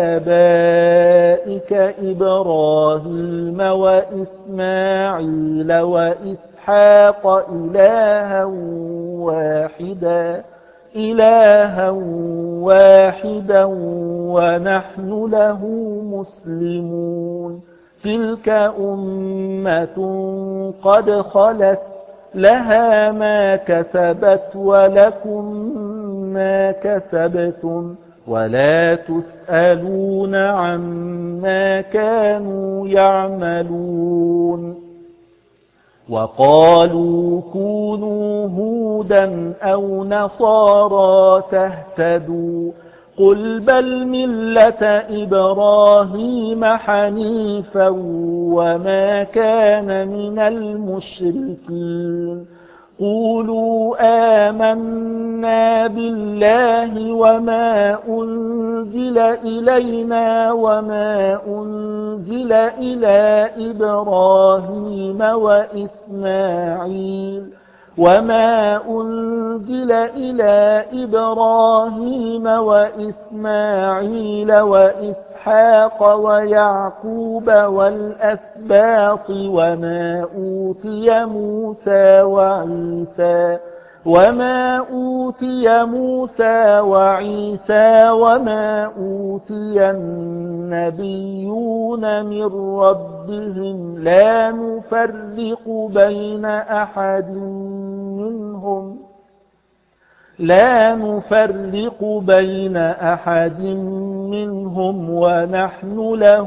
آبائك إبراهيم وإسماعيل وإسحاق إلها واحدا إلها واحدا ونحن له مسلمون تلك أمة قد خلت لها ما كسبت ولكم ما كسبتم ولا تسألون عما كانوا يعملون وقالوا كونوا هودا أو نصارى تهتدوا قل بل ملة إبراهيم حنيفا وما كان من المشركين قولوا آمنا بالله وما أنزل إلينا وما أنزل إلى إبراهيم وإسماعيل وما أنزل إلى إبراهيم وإسماعيل وإسحاق ويعقوب والأسباط وما أوتي موسى وعيسى وما أوتي موسى وعيسى وما أوتي النبيون من ربهم لا نفرق بين أحد منهم لا نفرق بين أحد منهم ونحن له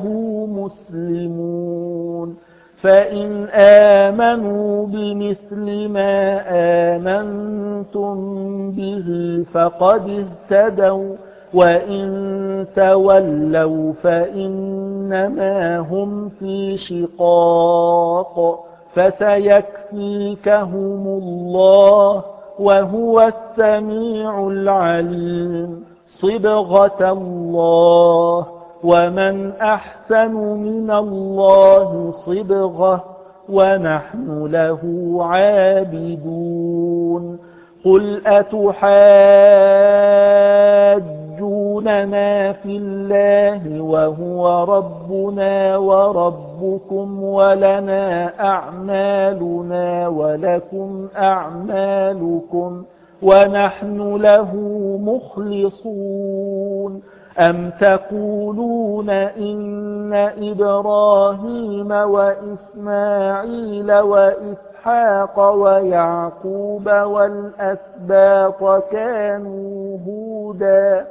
مسلمون فإن آمنوا بمثل ما آمنتم به فقد اهتدوا وإن تولوا فإنما هم في شقاق فسيكفيكهم الله وهو السميع العليم صبغة الله ومن أحسن من الله صبغة ونحن له عابدون قل أتحاجوننا في الله وهو ربنا وربكم ولنا أعمالنا ولكم أعمالكم ونحن له مخلصون أم تقولون إن إبراهيم وإسماعيل وإسحاق ويعقوب والأسباط كانوا هودا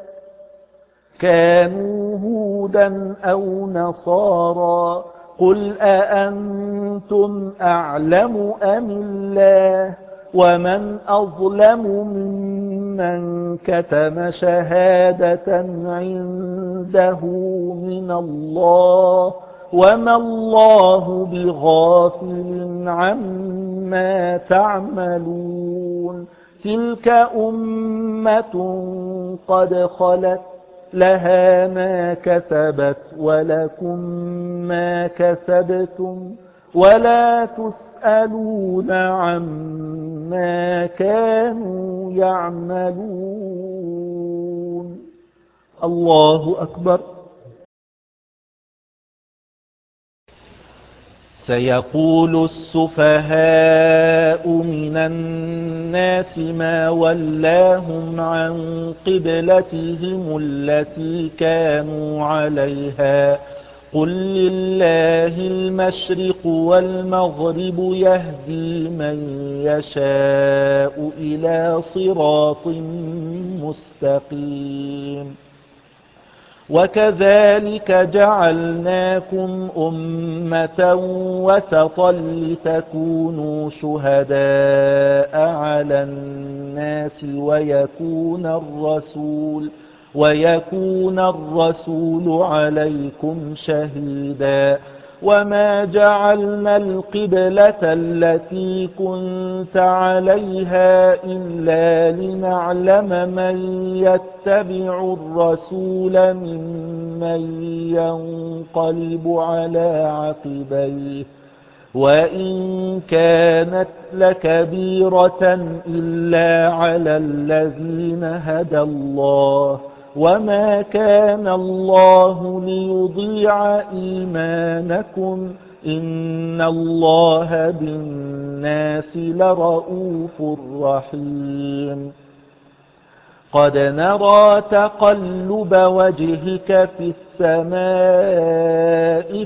كانوا هودا أو نصارى قل أأنتم أعلم أم الله ومن أظلم ممن كتم شهادة عنده من الله وما الله بغافل عما تعملون تلك أمة قد خلت لها ما كسبت ولكم ما كسبتم ولا تسألون عما كانوا يعملون الله أكبر. سيقول السفهاء من الناس ما ولاهم عن قبلتهم التي كانوا عليها قل لله المشرق والمغرب يهدي من يشاء إلى صراط مستقيم وكذلك جعلناكم أمة وسطا لتكونوا شهداء على الناس ويكون الرسول ويكون الرسول عليكم شهيدا وما جعلنا القبلة التي كنت عليها إلا لنعلم من يتبع الرسول ممن ينقلب على عقبيه وإن كانت لكبيرة إلا على الذين هدى الله وما كان الله ليضيع إيمانكم إن الله بالناس لرؤوف رحيم قد نرى تقلب وجهك في السماء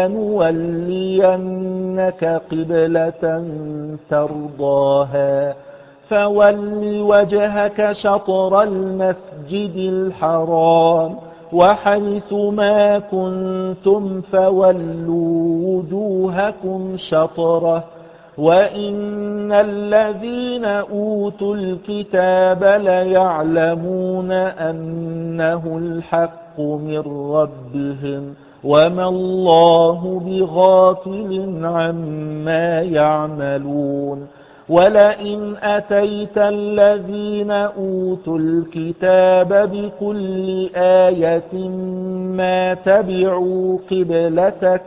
فلنولينك قبلة ترضاها فول وجهك شطر المسجد الحرام وحيث ما كنتم فولوا وجوهكم شطره وإن الذين أوتوا الكتاب ليعلمون أنه الحق من ربهم وما الله بغافل عما يعملون ولئن أتيت الذين أوتوا الكتاب بكل آية ما تبعوا قبلتك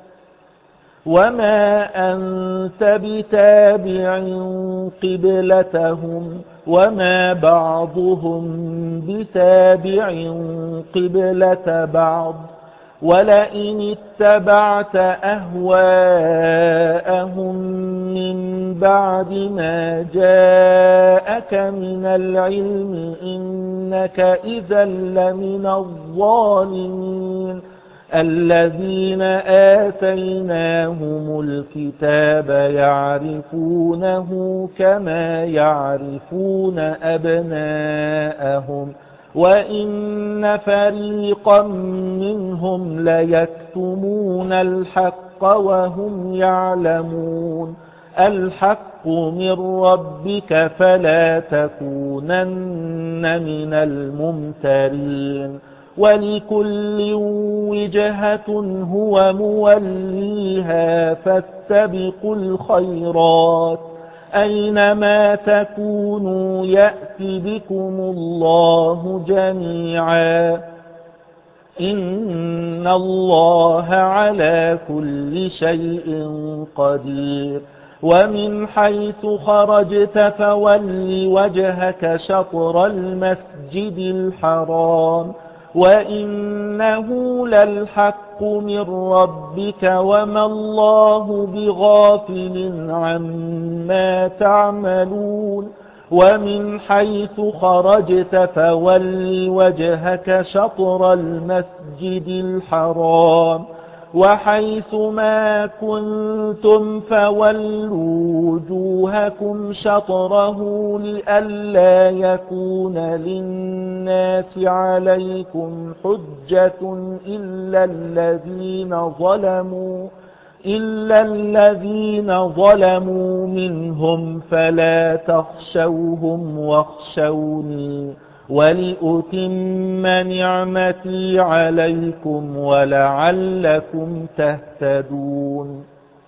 وما أنت بتابع قبلتهم وما بعضهم بتابع قبلة بعض ولئن اتبعت أهواءهم من بعد ما جاءك من العلم إنك إذا لمن الظالمين الذين آتيناهم الكتاب يعرفونه كما يعرفون أبناءهم وإن فريقا منهم ليكتمون الحق وهم يعلمون الحق من ربك فلا تكونن من الممترين ولكل وجهة هو موليها فاستبقوا الخيرات أينما تكونوا يأت بكم الله جميعا إن الله على كل شيء قدير ومن حيث خرجت فول وجهك شطر المسجد الحرام وإنه للحق من ربك وما الله بغافل عما تعملون ومن حيث خرجت فول وجهك شطر المسجد الحرام وحيث ما كنتم فولوا وجوهكم شطره لئلا يكون للناس عليكم حجة إلا الذين ظلموا إلا الذين ظلموا منهم فلا تخشوهم واخشوني ولأتم نعمتي عليكم ولعلكم تهتدون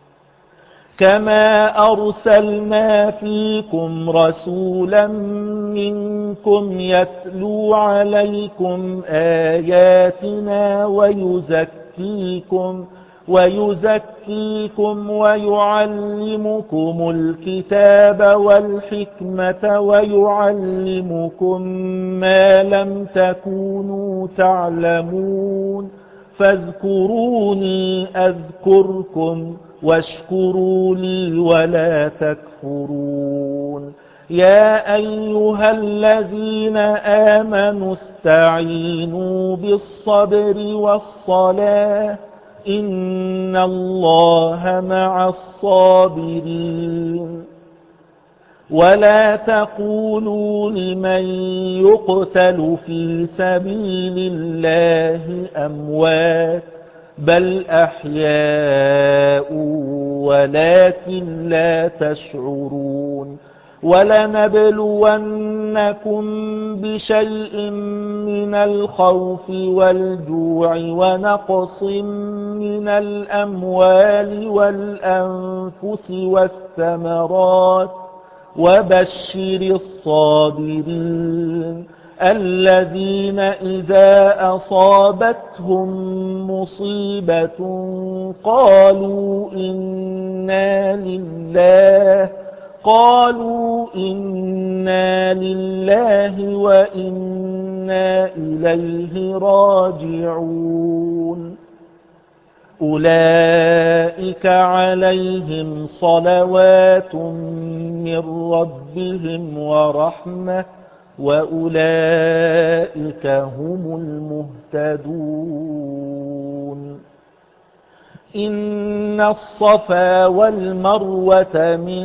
كما أرسلنا فيكم رسولا منكم يتلو عليكم آياتنا ويزكيكم ويزكيكم ويعلمكم الكتاب والحكمة ويعلمكم ما لم تكونوا تعلمون فاذكروني أذكركم واشكروا لي ولا تكفرون يا أيها الذين آمنوا استعينوا بالصبر والصلاة إن الله مع الصابرين ولا تقولوا لمن يقتل في سبيل الله أموات بل أحياء ولكن لا تشعرون ولنبلونكم بشيء من الخوف والجوع ونقص من الأموال والأنفس والثمرات وبشر الصابرين الذين إذا أصابتهم مصيبة قالوا إنا لله قالوا إنا لله وإنا إليه راجعون أولئك عليهم صلوات من ربهم ورحمة وأولئك هم المهتدون إن الصفا والمروة من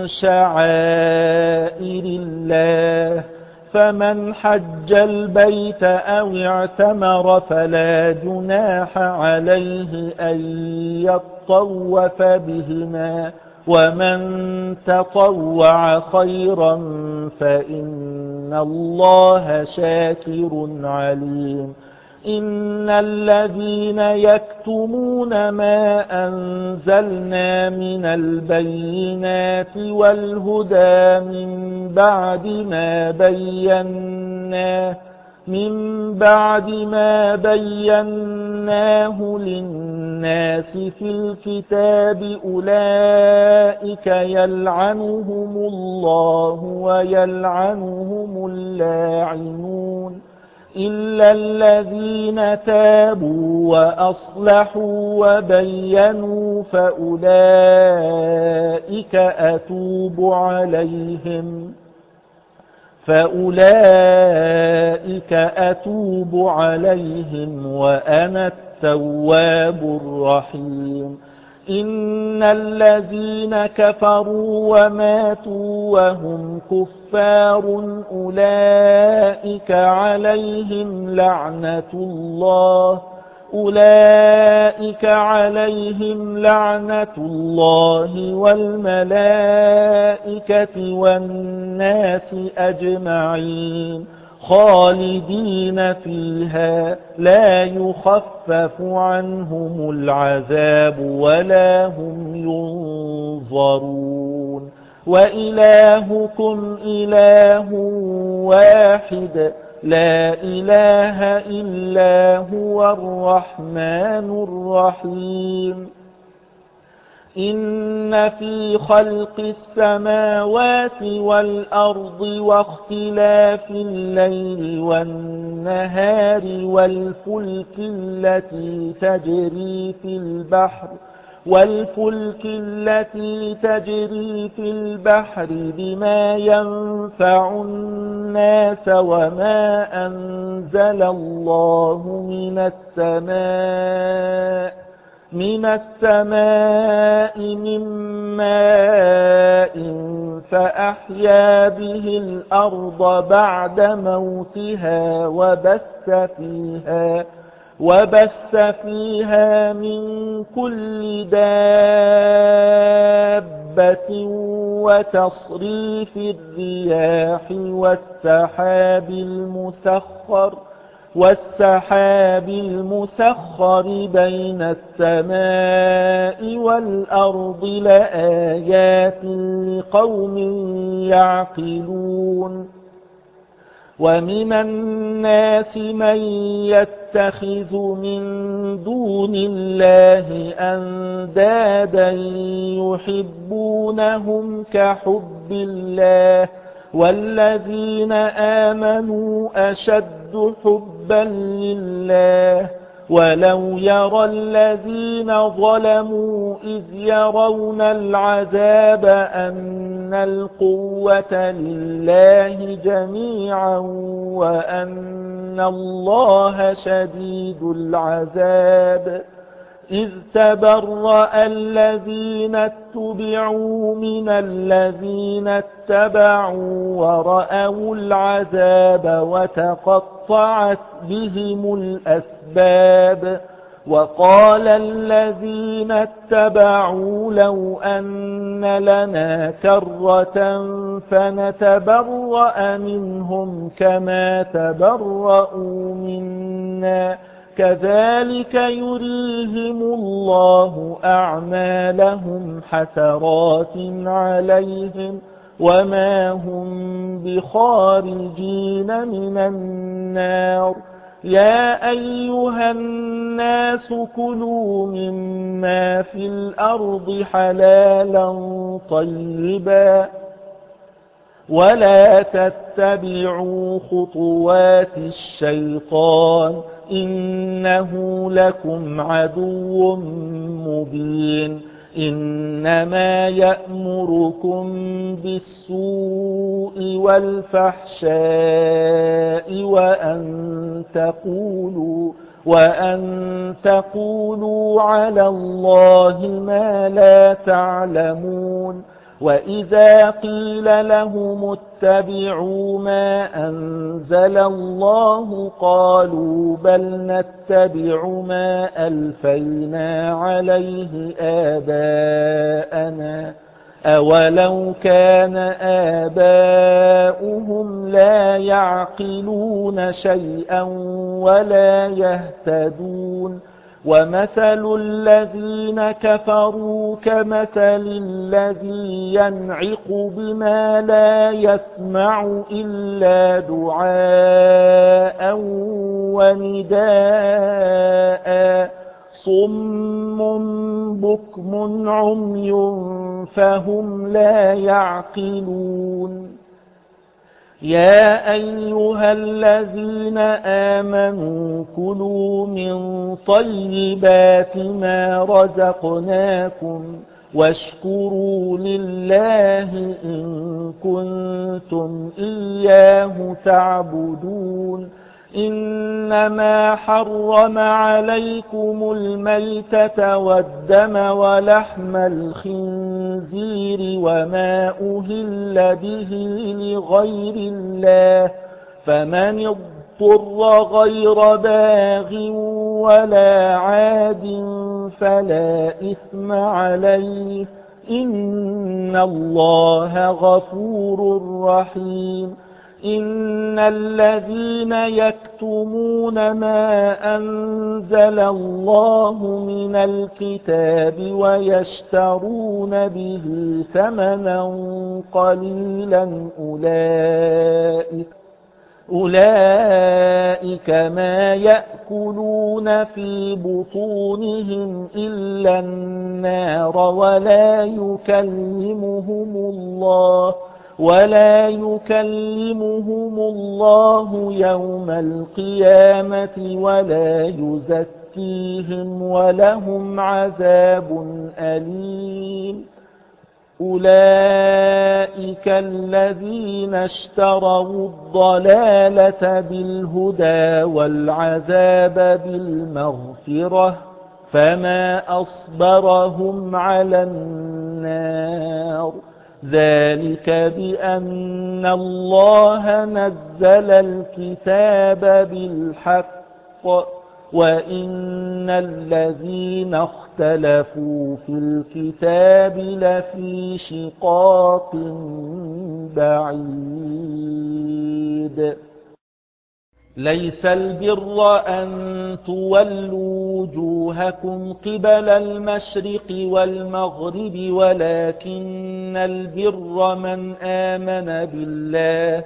شعائر الله فمن حج البيت أو اعتمر فلا جناح عليه أن يطوف بهما ومن تطوع خيرا فإن الله شاكر عليم إن الذين يكتمون ما أنزلنا من البينات والهدى من بعد ما بيناه من بعد ما بيناه للناس في الكتاب أولئك يلعنهم الله ويلعنهم اللاعنون إلا الذين تابوا وأصلحوا وبينوا فأولئك أتوب عليهم فأولئك أتوب عليهم وأنا التواب الرحيم. إن الذين كفروا وماتوا وهم كفار أولئك عليهم لعنة الله أولئك عليهم لعنة الله والملائكة والناس أجمعين خالدين فيها لا يخفف عنهم العذاب ولا هم ينظرون. وإلهكم إله واحد لا إله إلا هو الرحمن الرحيم. إن في خلق السماوات والأرض واختلاف الليل والنهار والفلك التي تجري في البحر والفلك التي تجري في البحر بما ينفع الناس وما أنزل الله من السماء من السماء من ماء فأحيا به الأرض بعد موتها وبث فيها وبث فيها من كل دابة وتصريف الرياح والسحاب المسخر والسحاب المسخر بين السماء والأرض لآيات لقوم يعقلون. ومن الناس من يتخذ من دون الله أندادا يحبونهم كحب الله والذين آمنوا أشد حبا لله. ولو يرى الذين ظلموا إذ يرون العذاب أن القوة لله جميعا وأن الله شديد العذاب إذ تبرأ الذين اتبعوا من الذين اتبعوا ورأوا العذاب وتقطعت بهم الأسباب. وقال الذين اتبعوا لو أن لنا كرة فنتبرأ منهم كما تبرأوا منا كذلك يريهم الله أعمالهم حسرات عليهم وما هم بخارجين من النار. يا أيها الناس كلوا مما في الأرض حلالا طيبا ولا تتبعوا خطوات الشيطان إنه لكم عدو مبين. إنما يأمركم بالسوء والفحشاء وأن تقولوا وأن تقولوا على الله ما لا تعلمون. وإذا قيل لهم اتبعوا ما أنزل الله قالوا بل نتبع ما ألفينا عليه آباءنا أولو كان آباؤهم لا يعقلون شيئا ولا يهتدون. ومثل الذين كفروا كمثل الذي ينعق بما لا يسمع إلا دعاء ونداء صم بكم عمي فهم لا يعقلون. يا أيها الذين آمنوا كلوا من طيبات ما رزقناكم واشكروا لله إن كنتم إياه تعبدون. إنما حرم عليكم الميتة والدم ولحم الخنزير وما أهل به لغير الله فمن اضطر غير باغ ولا عاد فلا إثم عليه إن الله غفور رحيم. إن الذين يكتمون ما أنزل الله من الكتاب ويشترون به ثمنا قليلا أولئك أولئك ما يأكلون في بطونهم إلا النار ولا يكلمهم الله ولا يكلمهم الله يوم القيامة ولا يزكيهم ولهم عذاب أليم. أولئك الذين اشتروا الضلالة بالهدى والعذاب بالمغفرة فما أصبرهم على النار ذلك بأن الله نزل الكتاب بالحق وإن الذين اختلفوا في الكتاب لفي شقاق بعيد. ليس البر أن تولوا وجوهكم قبل المشرق والمغرب ولكن البر من آمن بالله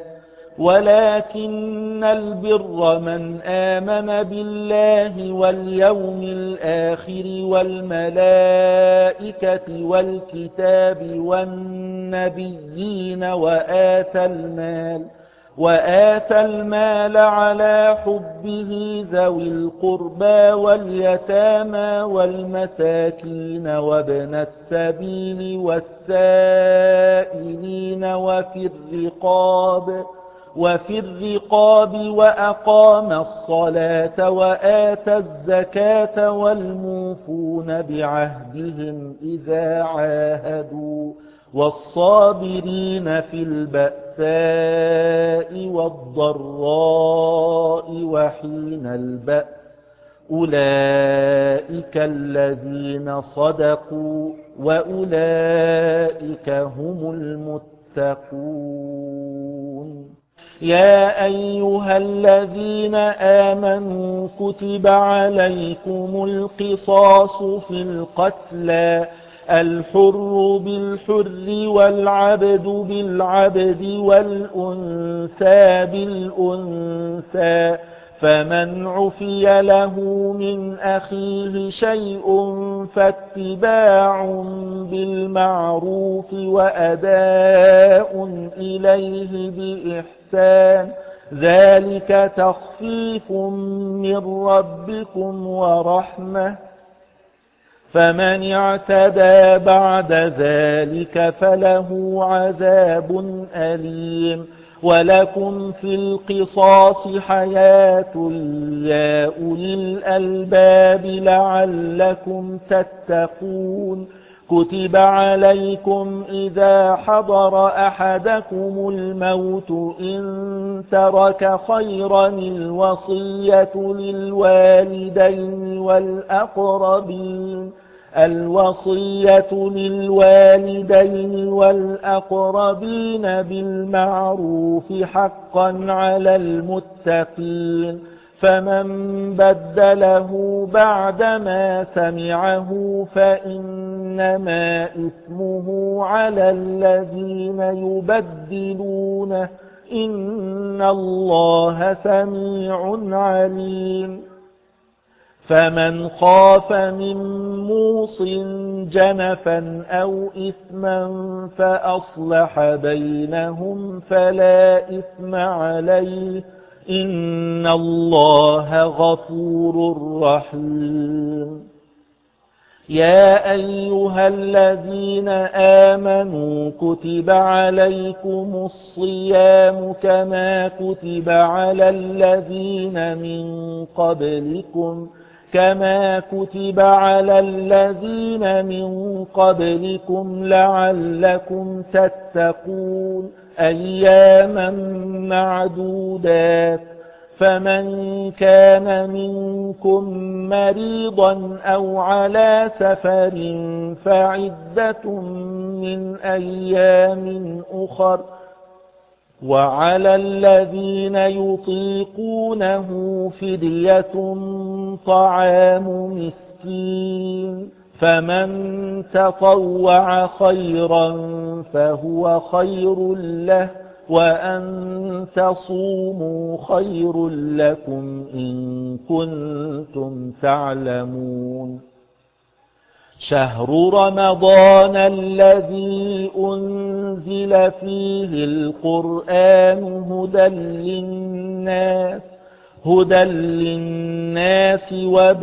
ولكن البر من آمن بالله واليوم الآخر والملائكة والكتاب والنبيين وآتى المال وآتى المال على حبه ذوي القربى واليتامى والمساكين وابن السبيل والسائلين وفي الرقاب وفي الرقاب وأقام الصلاة وآتى الزكاة والموفون بعهدهم إذا عاهدوا والصابرين في البأساء والضراء وحين البأس أولئك الذين صدقوا وأولئك هم المتقون. يا أيها الذين آمنوا كتب عليكم القصاص في القتلى الحر بالحر والعبد بالعبد والأنثى بالأنثى فمن عفي له من أخيه شيء فاتباع بالمعروف وأداء إليه بإحسان ذلك تخفيف من ربكم ورحمة فمن اعتدى بعد ذلك فله عذاب أليم. ولكم في القصاص حياة يا أولي الألباب لعلكم تتقون. كتب عليكم إذا حضر أحدكم الموت إن ترك خيرا الوصية للوالدين والأقربين الوصية للوالدين والأقربين بالمعروف حقا على المتقين فمن بدله بعدما سمعه فإنما إثمه على الذين يبدلونه إن الله سميع عليم. فمن خاف من موص جنفا أو إثما فأصلح بينهم فلا إثم عليه إن الله غفور رحيم. يا أيها الذين آمنوا كتب عليكم الصيام كما كتب على الذين من قبلكم كما كتب على الذين من قبلكم لعلكم تتقون أياما معدودات فمن كان منكم مريضا أو على سفر فعدة من أيام أخر وعلى الذين يطيقونه فدية طعام مسكين فمن تطوع خيرا فهو خير له وأن تصوموا خير لكم إن كنتم تعلمون شهر رمضان الذي أنزل فيه القرآن هدى للناس هدى للناس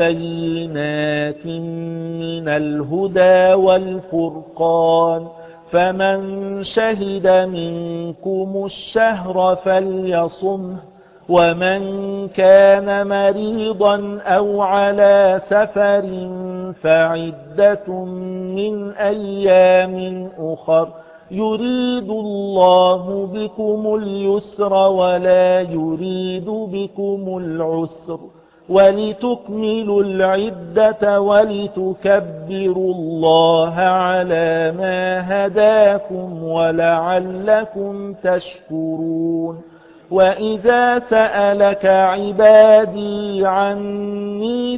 وبينات من الهدى والفرقان فمن شهد منكم الشهر فليصمه ومن كان مريضا أو على سفر فعدة من أيام أخر يريد الله بكم اليسر ولا يريد بكم العسر ولتكملوا العدة ولتكبروا الله على ما هداكم ولعلكم تشكرون وإذا سألك عبادي عني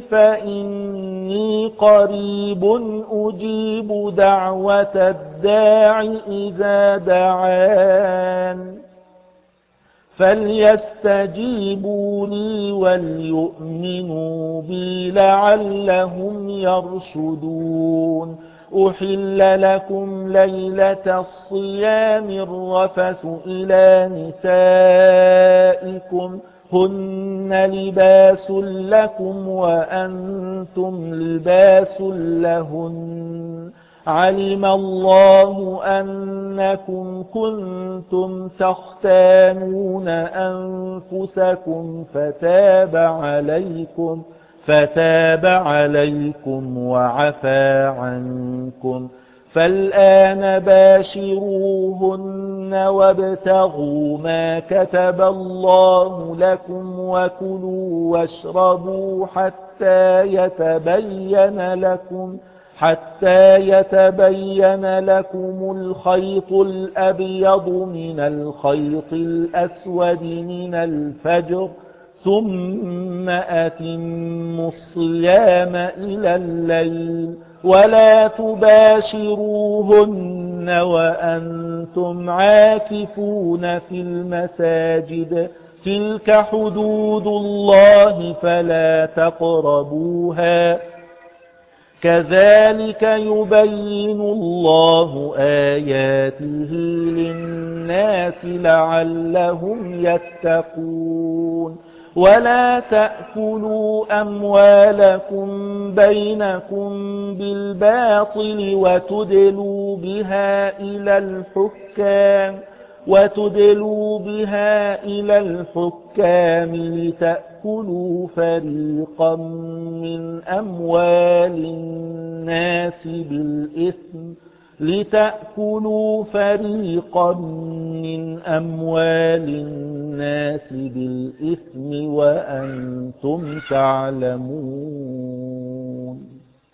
فإني قريب أجيب دعوة الداع إذا دعان فليستجيبوا لي وليؤمنوا بي لعلهم يرشدون أحل لكم ليلة الصيام الرفث إلى نسائكم هن لباس لكم وأنتم لباس لهن علم الله أنكم كنتم تختانون أنفسكم فتاب عليكم فتاب عليكم وعفى عنكم فالآن باشروهن وابتغوا ما كتب الله لكم وكلوا واشربوا حتى يتبين لكم حتى يتبين لكم الخيط الأبيض من الخيط الأسود من الفجر ثم أتموا الصيام إلى الليل ولا تباشروهن وأنتم عاكفون في المساجد تلك حدود الله فلا تقربوها كذلك يبين الله آياته للناس لعلهم يتقون ولا تأكلوا أموالكم بينكم بالباطل وتدلوا بها إلى الحكام وتدلوا بها إلى الحكام لتأكلوا فريقا من أموال الناس بالإثم لتأكلوا فريقا من أموال الناس بالإثم وأنتم تعلمون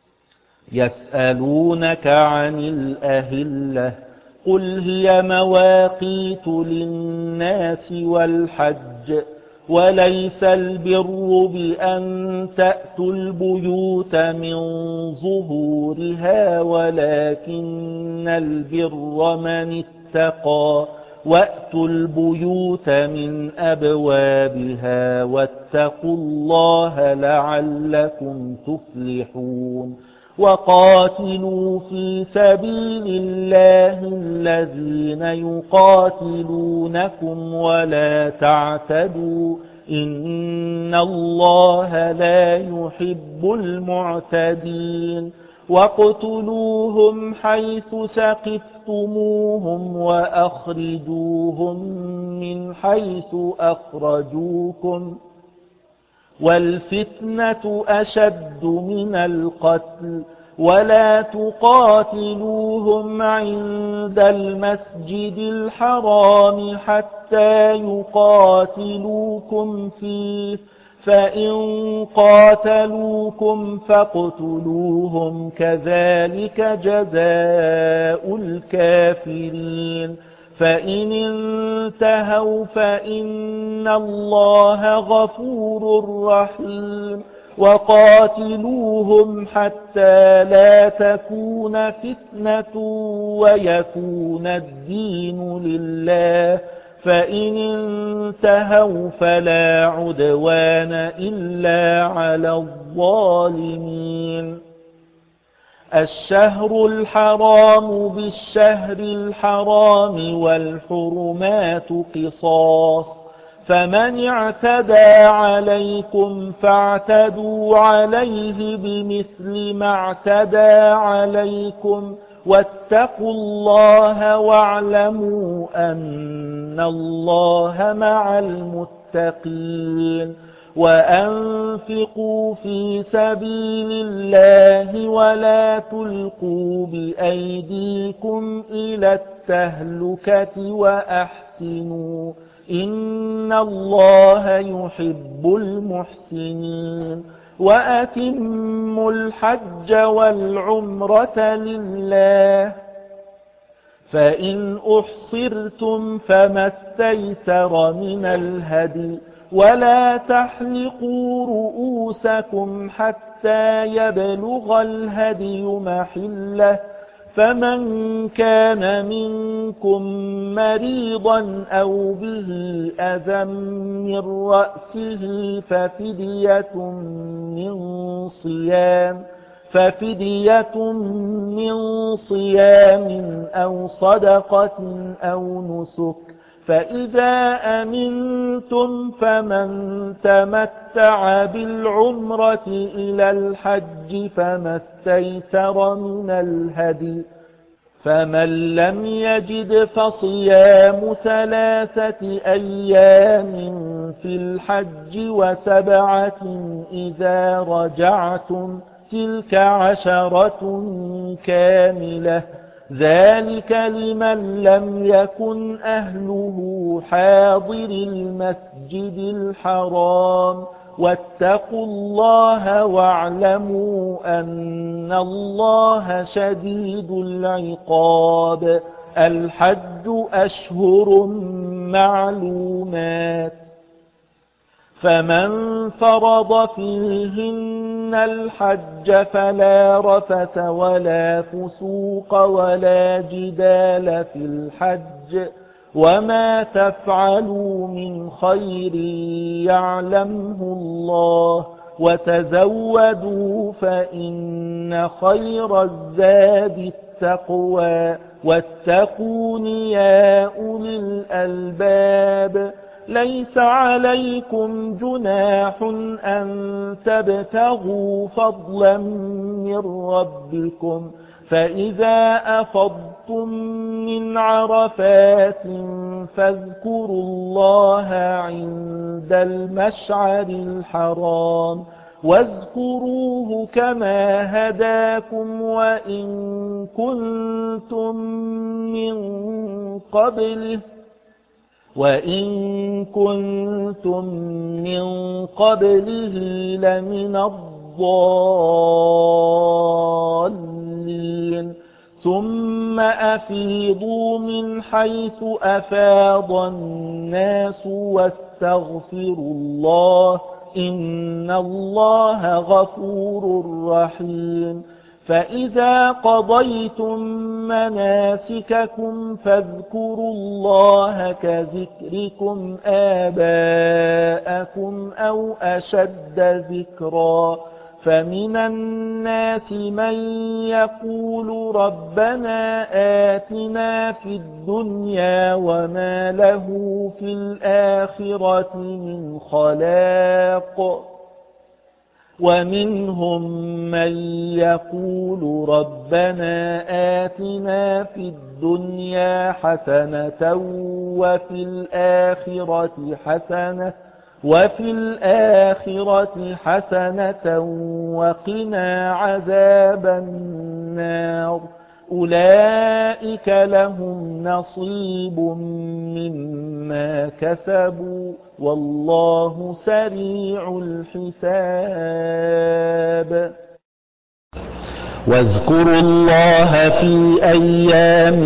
يسألونك عن الأهلة قل هي مواقيت للناس والحج وليس البر بأن تأتوا البيوت من ظهورها ولكن البر من اتقى وأتوا البيوت من أبوابها واتقوا الله لعلكم تفلحون وقاتلوا في سبيل الله الذين يقاتلونكم ولا تعتدوا إن الله لا يحب المعتدين واقتلوهم حيث ثقفتموهم وأخرجوهم من حيث أخرجوكم والفتنة أشد من القتل ولا تقاتلوهم عند المسجد الحرام حتى يقاتلوكم فيه فإن قاتلوكم فاقتلوهم كذلك جزاء الكافرين فإن انتهوا فإن الله غفور رحيم وقاتلوهم حتى لا تكون فتنة ويكون الدين لله فإن انتهوا فلا عدوان إلا على الظالمين الشهر الحرام بالشهر الحرام والحرمات قصاص فمن اعتدى عليكم فاعتدوا عليه بمثل ما اعتدى عليكم واتقوا الله واعلموا أن الله مع المتقين وأنفقوا في سبيل الله ولا تلقوا بأيديكم إلى التهلكة وأحسنوا إن الله يحب المحسنين وأتموا الحج والعمرة لله فإن أحصرتم فما استيسر من الهدي ولا تحلقوا رؤوسكم حتى يبلغ الهدي محله فمن كان منكم مريضا أو به أذى من رأسه ففدية من صيام ففدية من صيام أو صدقة أو نسك فإذا أمنتم فمن تمتع بالعمرة إلى الحج فما استيسر من الهدي فمن لم يجد فصيام ثلاثة أيام في الحج وسبعة إذا رجعتم تلك عشرة كاملة ذلك لمن لم يكن أهله حاضر المسجد الحرام واتقوا الله واعلموا أن الله شديد العقاب الحج أشهر معلومات فمن فرض فيهن الحج فلا رفث ولا فسوق ولا جدال في الحج وما تفعلوا من خير يعلمه الله وتزودوا فإن خير الزاد التقوى واتقون يا أولي الألباب ليس عليكم جناح أن تبتغوا فضلا من ربكم فإذا أفضتم من عرفات فاذكروا الله عند المشعر الحرام واذكروه كما هداكم وإن كنتم من قبله وإن كنتم من قبله لمن الضالين ثم أفيضوا من حيث أفاض الناس واستغفروا الله إن الله غفور رحيم فإذا قضيتم مناسككم فاذكروا الله كذكركم آباءكم أو أشد ذكرا فمن الناس من يقول ربنا آتنا في الدنيا وما له في الآخرة من خلاق ومنهم من يقول ربنا آتنا في الدنيا حسنة وفي الآخرة حسنة وفي الآخرة حسنة وقنا عذاب النار أولئك لهم نصيب مما كسبوا والله سريع الحساب. واذكروا الله في أيام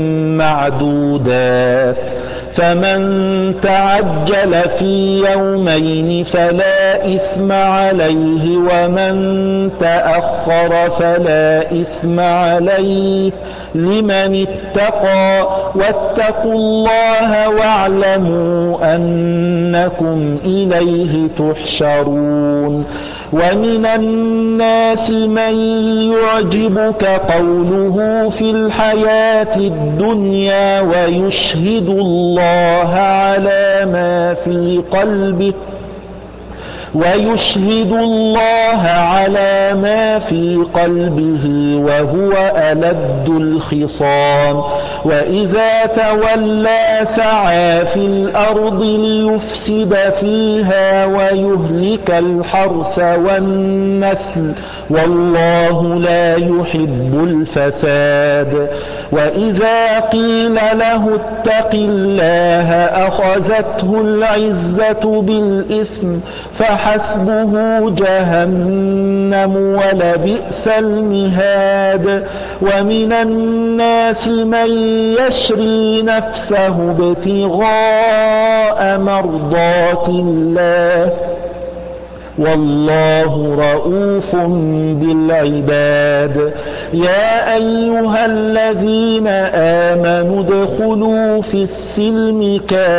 معدودات فمن تعجل في يومين فلا إثم عليه ومن تأخر فلا إثم عليه لمن اتقى واتقوا الله واعلموا أنكم إليه تحشرون. ومن الناس من يعجبك قوله في الحياة الدنيا ويشهد الله على ما في قلبه ويشهد الله على ما في قلبه وهو ألد الخصام وإذا تولى سعى في الأرض ليفسد فيها ويهلك الحرث والنسل والله لا يحب الفساد. وإذا قيل له اتق الله أخذته العزة بالإثم فحسبه جهنم ولبئس المهاد. ومن الناس من يشري نفسه ابتغاء مرضات الله والله رؤوف بالعباد. يا أيها الذين آمنوا ادخلوا في السلم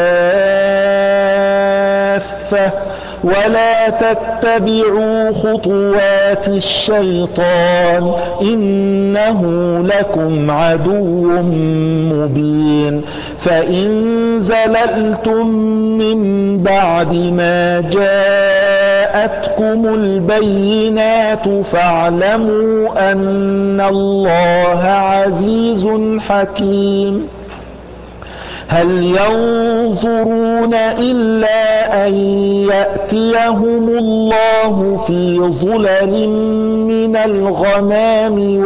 كافة ولا تتبعوا خطوات الشيطان إنه لكم عدو مبين. فإن زللتم من بعد ما جاءتكم البينات فاعلموا أن الله عزيز حكيم. هل ينظرون إلا أن يأتيهم الله في ظلل من الغمام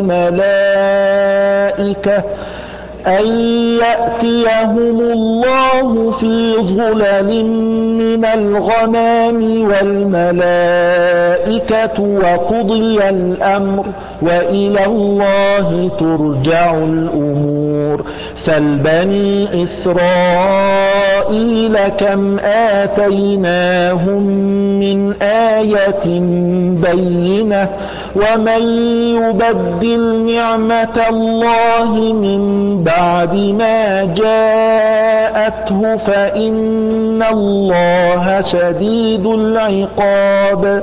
والملائكة أن يأتيهم الله في ظلل من الغمام والملائكة وقضي الأمر وإلى الله ترجع الأمور. سل بني إسرائيل كم آتيناهم من آية بينة ومن يبدل نعمة الله من بعد ما جاءته فإن الله شديد العقاب.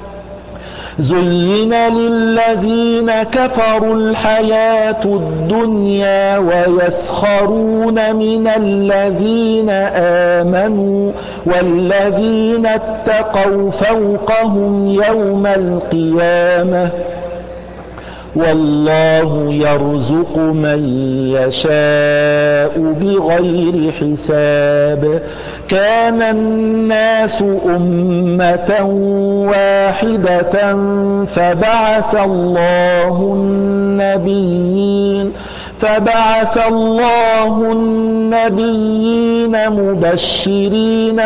زين للذين كفروا الحياة الدنيا ويسخرون من الذين آمنوا والذين اتقوا فوقهم يوم القيامة والله يرزق من يشاء بغير حساب. كان الناس أمة واحدة فبعث الله النبيين فبعث الله النبيين مبشرين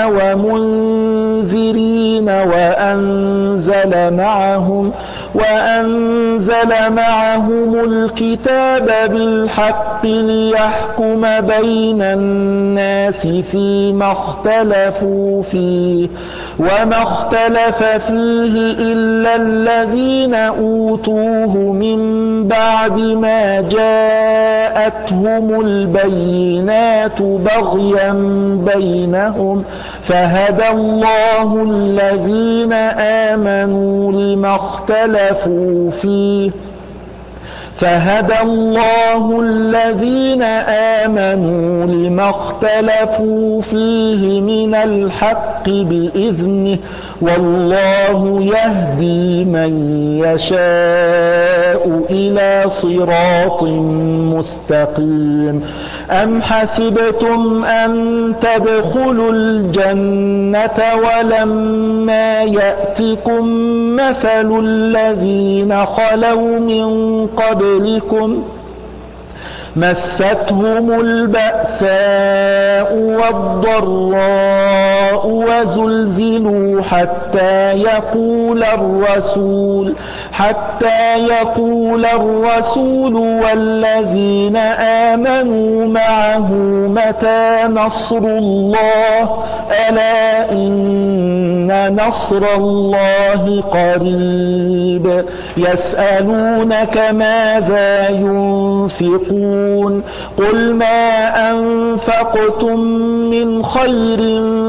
ومنذرين وأنزل معهم وأنزل معهم الكتاب بالحق ليحكم بين الناس فيما اختلفوا فيه وما اختلف فيه إلا الذين أوتوه من بعد ما جاءتهم البينات بغيا بينهم فهدى الله الذين آمنوا لما اختلفوا فيه فهدى الله الذين آمنوا لما اختلفوا فيه من الحق بإذنه والله يهدي من يشاء إلى صراط مستقيم. أم حسبتم أن تدخلوا الجنة ولما يأتكم مثل الذين خلوا من قبلكم مستهم البأساء والضراء وزلزلوا حتى يقول الرسول حتى يقول الرسول والذين آمنوا معه متى نصر الله ألا إن نصر الله قريب. يسألونك ماذا ينفقون قل ما أنفقتم من خير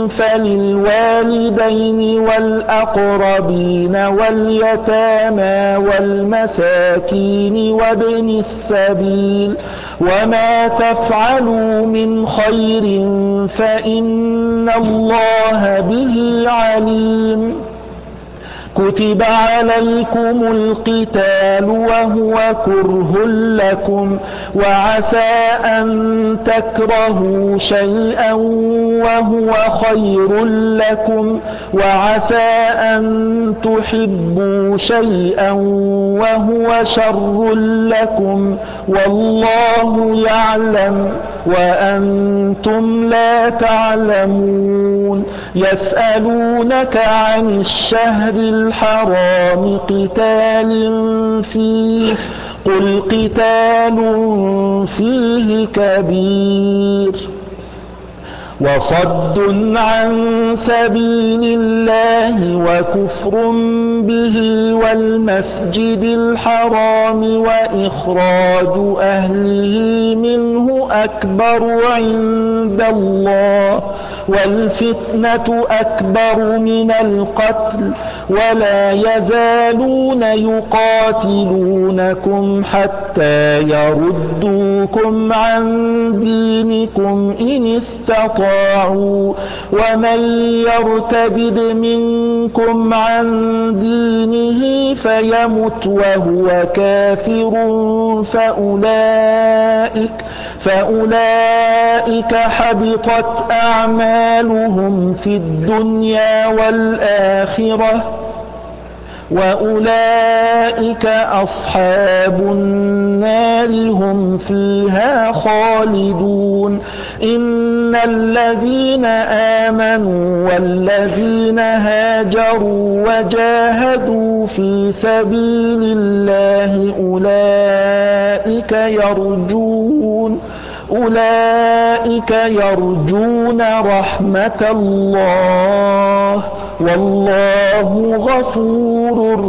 فللوالدين والأقربين واليتامى والمساكين وابن السبيل وما تفعلوا من خير فإن الله به عليم. كتب عليكم القتال وهو كره لكم وعسى أن تكرهوا شيئا وهو خير لكم وعسى أن تحبوا شيئا وهو شر لكم والله يعلم وأنتم لا تعلمون. يسألونك عن الشهر الحرام قتال فيه قل قتال فيه كبير وصد عن سبيل الله وكفر به والمسجد الحرام وإخراج أهله منه أكبر عند الله والفتنة أكبر من القتل ولا يزالون يقاتلونكم حتى يردوكم عن دينكم إن استطاعوا ومن يرتد منكم عن دينه فيمت وهو كافر فأولئك فأولئك حبطت أعمالهم في الدنيا والآخرة وأولئك أصحاب النار هم فيها خالدون. إن الذين آمنوا والذين هاجروا وجاهدوا في سبيل الله أولئك يرجون أولئك يرجون رحمة الله والله غفور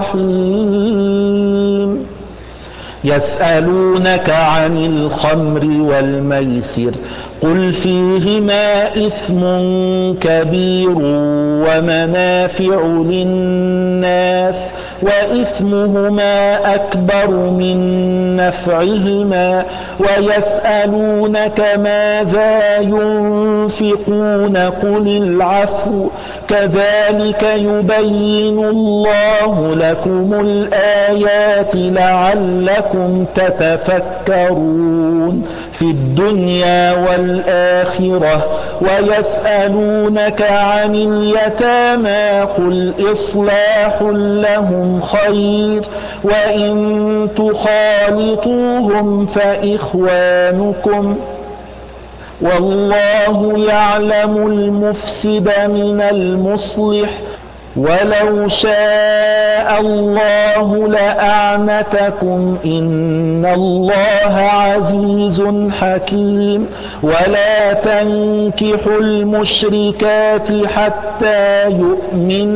رحيم. يسألونك عن الخمر والميسر قل فيهما إثم كبير ومنافع للناس وإثمهما أكبر من نفعهما ويسألونك ماذا ينفقون قل العفو كذلك يبين الله لكم الآيات لعلكم تتفكرون في الدنيا والآخرة. ويسألونك عن اليتامى قل إصلاح لهم خير وإن تخالطوهم فإخوانكم والله يعلم المفسد من المصلح ولو شاء الله لأعنتكم إن الله عزيز حكيم. ولا تنكحوا المشركات حتى يؤمن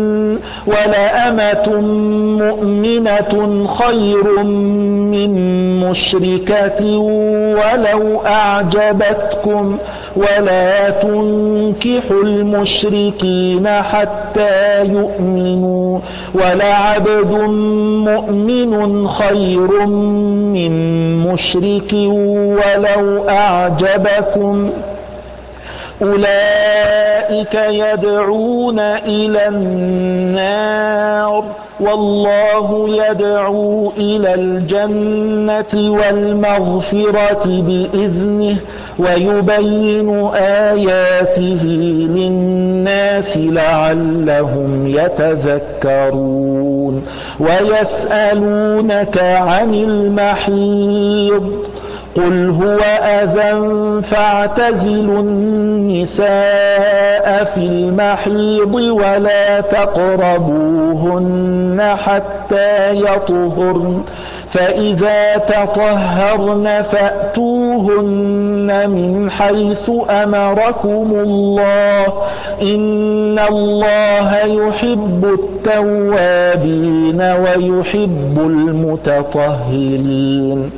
ولأمة مؤمنة خير من مشركة ولو أعجبتكم ولا تنكحوا المشركين حتى يؤمنوا ولعبد مؤمن خير من مشرك ولو أعجبكم أولئك يدعون إلى النار والله يدعو إلى الجنة والمغفرة بإذنه ويبين آياته للناس لعلهم يتذكرون ويسألونك عن المحيض قل هو أذى فاعتزلوا النساء في المحيض ولا تقربوهن حتى يطهرن فإذا تطهرن فأتوهن من حيث أمركم الله إن الله يحب التوابين ويحب المتطهرين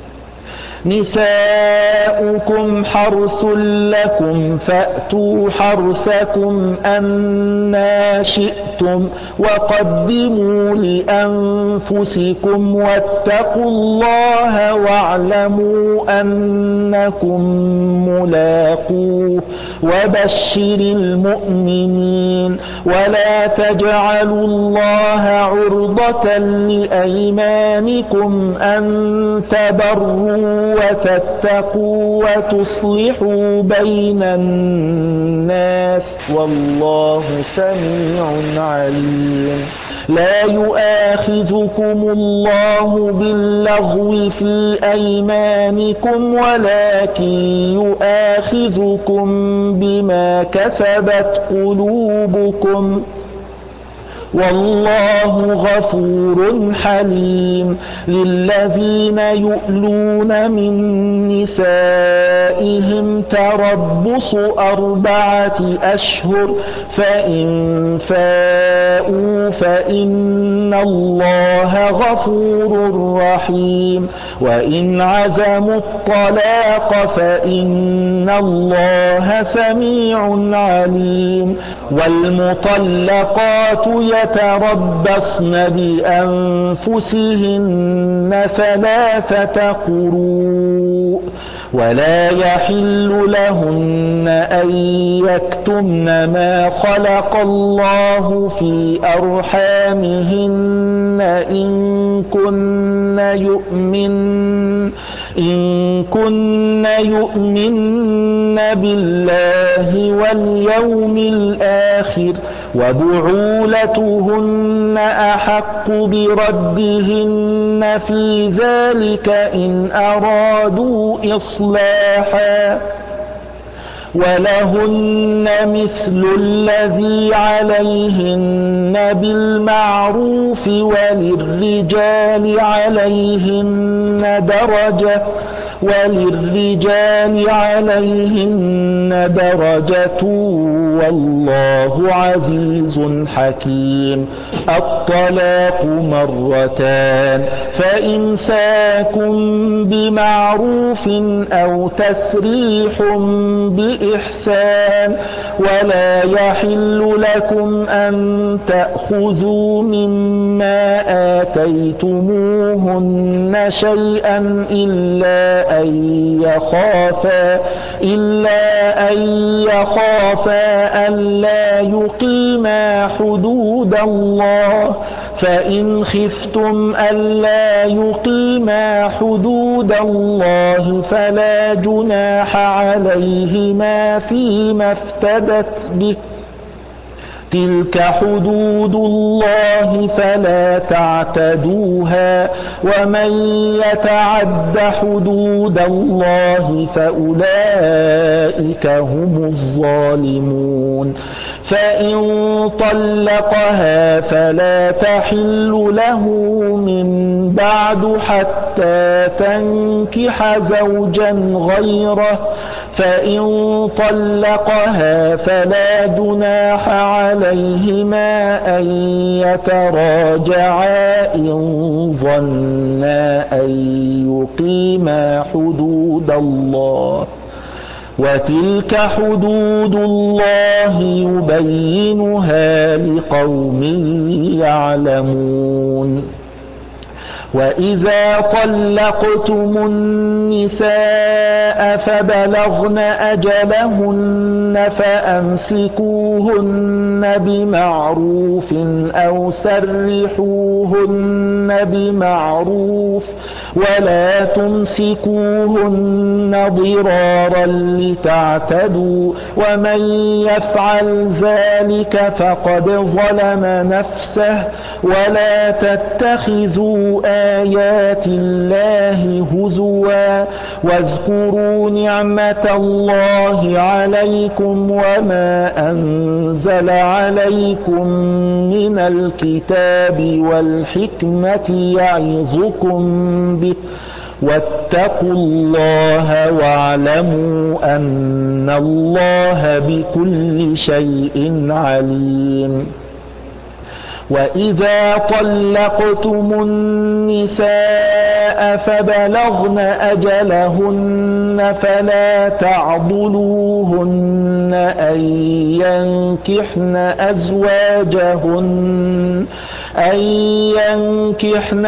نساؤكم حرث لكم فأتوا حرثكم أنى شئتم وقدموا لأنفسكم واتقوا الله واعلموا أنكم ملاقوه وبشر المؤمنين ولا تجعلوا الله عرضة لأيمانكم أن تبروا وتتقوا وتصلحوا بين الناس والله سميع عليم لا يؤاخذكم الله باللغو في أيمانكم ولكن يؤاخذكم بما كسبت قلوبكم والله غفور حليم للذين يؤلون من نسائهم تربص أربعة أشهر فإن فاءوا فإن الله غفور رحيم وإن عزموا الطلاق فإن الله سميع عليم والمطلقات يتربصن بأنفسهن ثلاثة قروء ولا يحل لهن أن يكتمن ما خلق الله في أرحامهن إن كن يؤمن إن كن يؤمن بالله واليوم الآخر وبعولتهن أحق بردهن في ذلك إن أرادوا إصلاحا ولهن مثل الذي عليهن بالمعروف وللرجال عليهن درجة وللرجال عليهن درجة والله عزيز حكيم الطلاق مرتان فإمساكم بمعروف أو تسريح بإحسان ولا يحل لكم أن تأخذوا مما آتيتموهن شيئا إلا أن يخافا إلا أن يخافا ألا يقيما حدود الله فإن خفتم ألا يقيما حدود الله فلا جناح عليهما فيما افتدت به تلك حدود الله فلا تعتدوها ومن يتعد حدود الله فأولئك هم الظالمون فإن طلقها فلا تحل له من بعد حتى تنكح زوجا غيره فإن طلقها فلا جناح عليهما أن يتراجعا إن ظنا أن يقيما حدود الله وتلك حدود الله يبينها لقوم يعلمون وإذا طلقتم النساء فبلغن أجلهن فأمسكوهن بمعروف أو سرحوهن بمعروف ولا تمسكوهن ضرارا لتعتدوا ومن يفعل ذلك فقد ظلم نفسه ولا تتخذوا آيات الله هزوا واذكروا نعمة الله عليكم وما أنزل عليكم من الكتاب والحكمة يعظكم به واتقوا الله واعلموا أن الله بكل شيء عليم. وإذا طلقتم النساء فبلغن أجلهن فلا تعضلوهن أن ينكحن أزواجهن أن ينكحن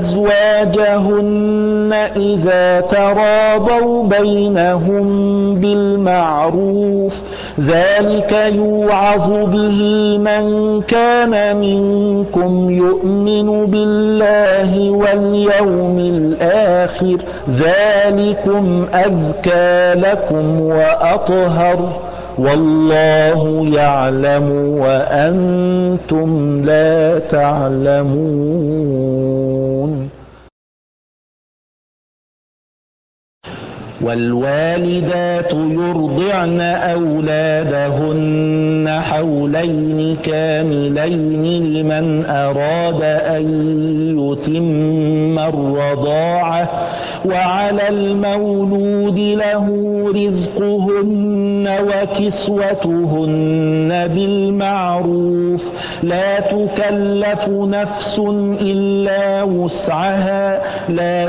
أزواجهن إذا تراضوا بينهم بالمعروف ذلك يوعظ به من كان منكم يؤمن بالله واليوم الآخر ذلكم أزكى لكم وأطهر والله يعلم وأنتم لا تعلمون. والوالدات يرضعن أولادهن حولين كاملين لمن أراد أن يتم الرضاعة وعلى المولود له رزقهن وكسوتهن بالمعروف لا تكلف نفس إلا وسعها لا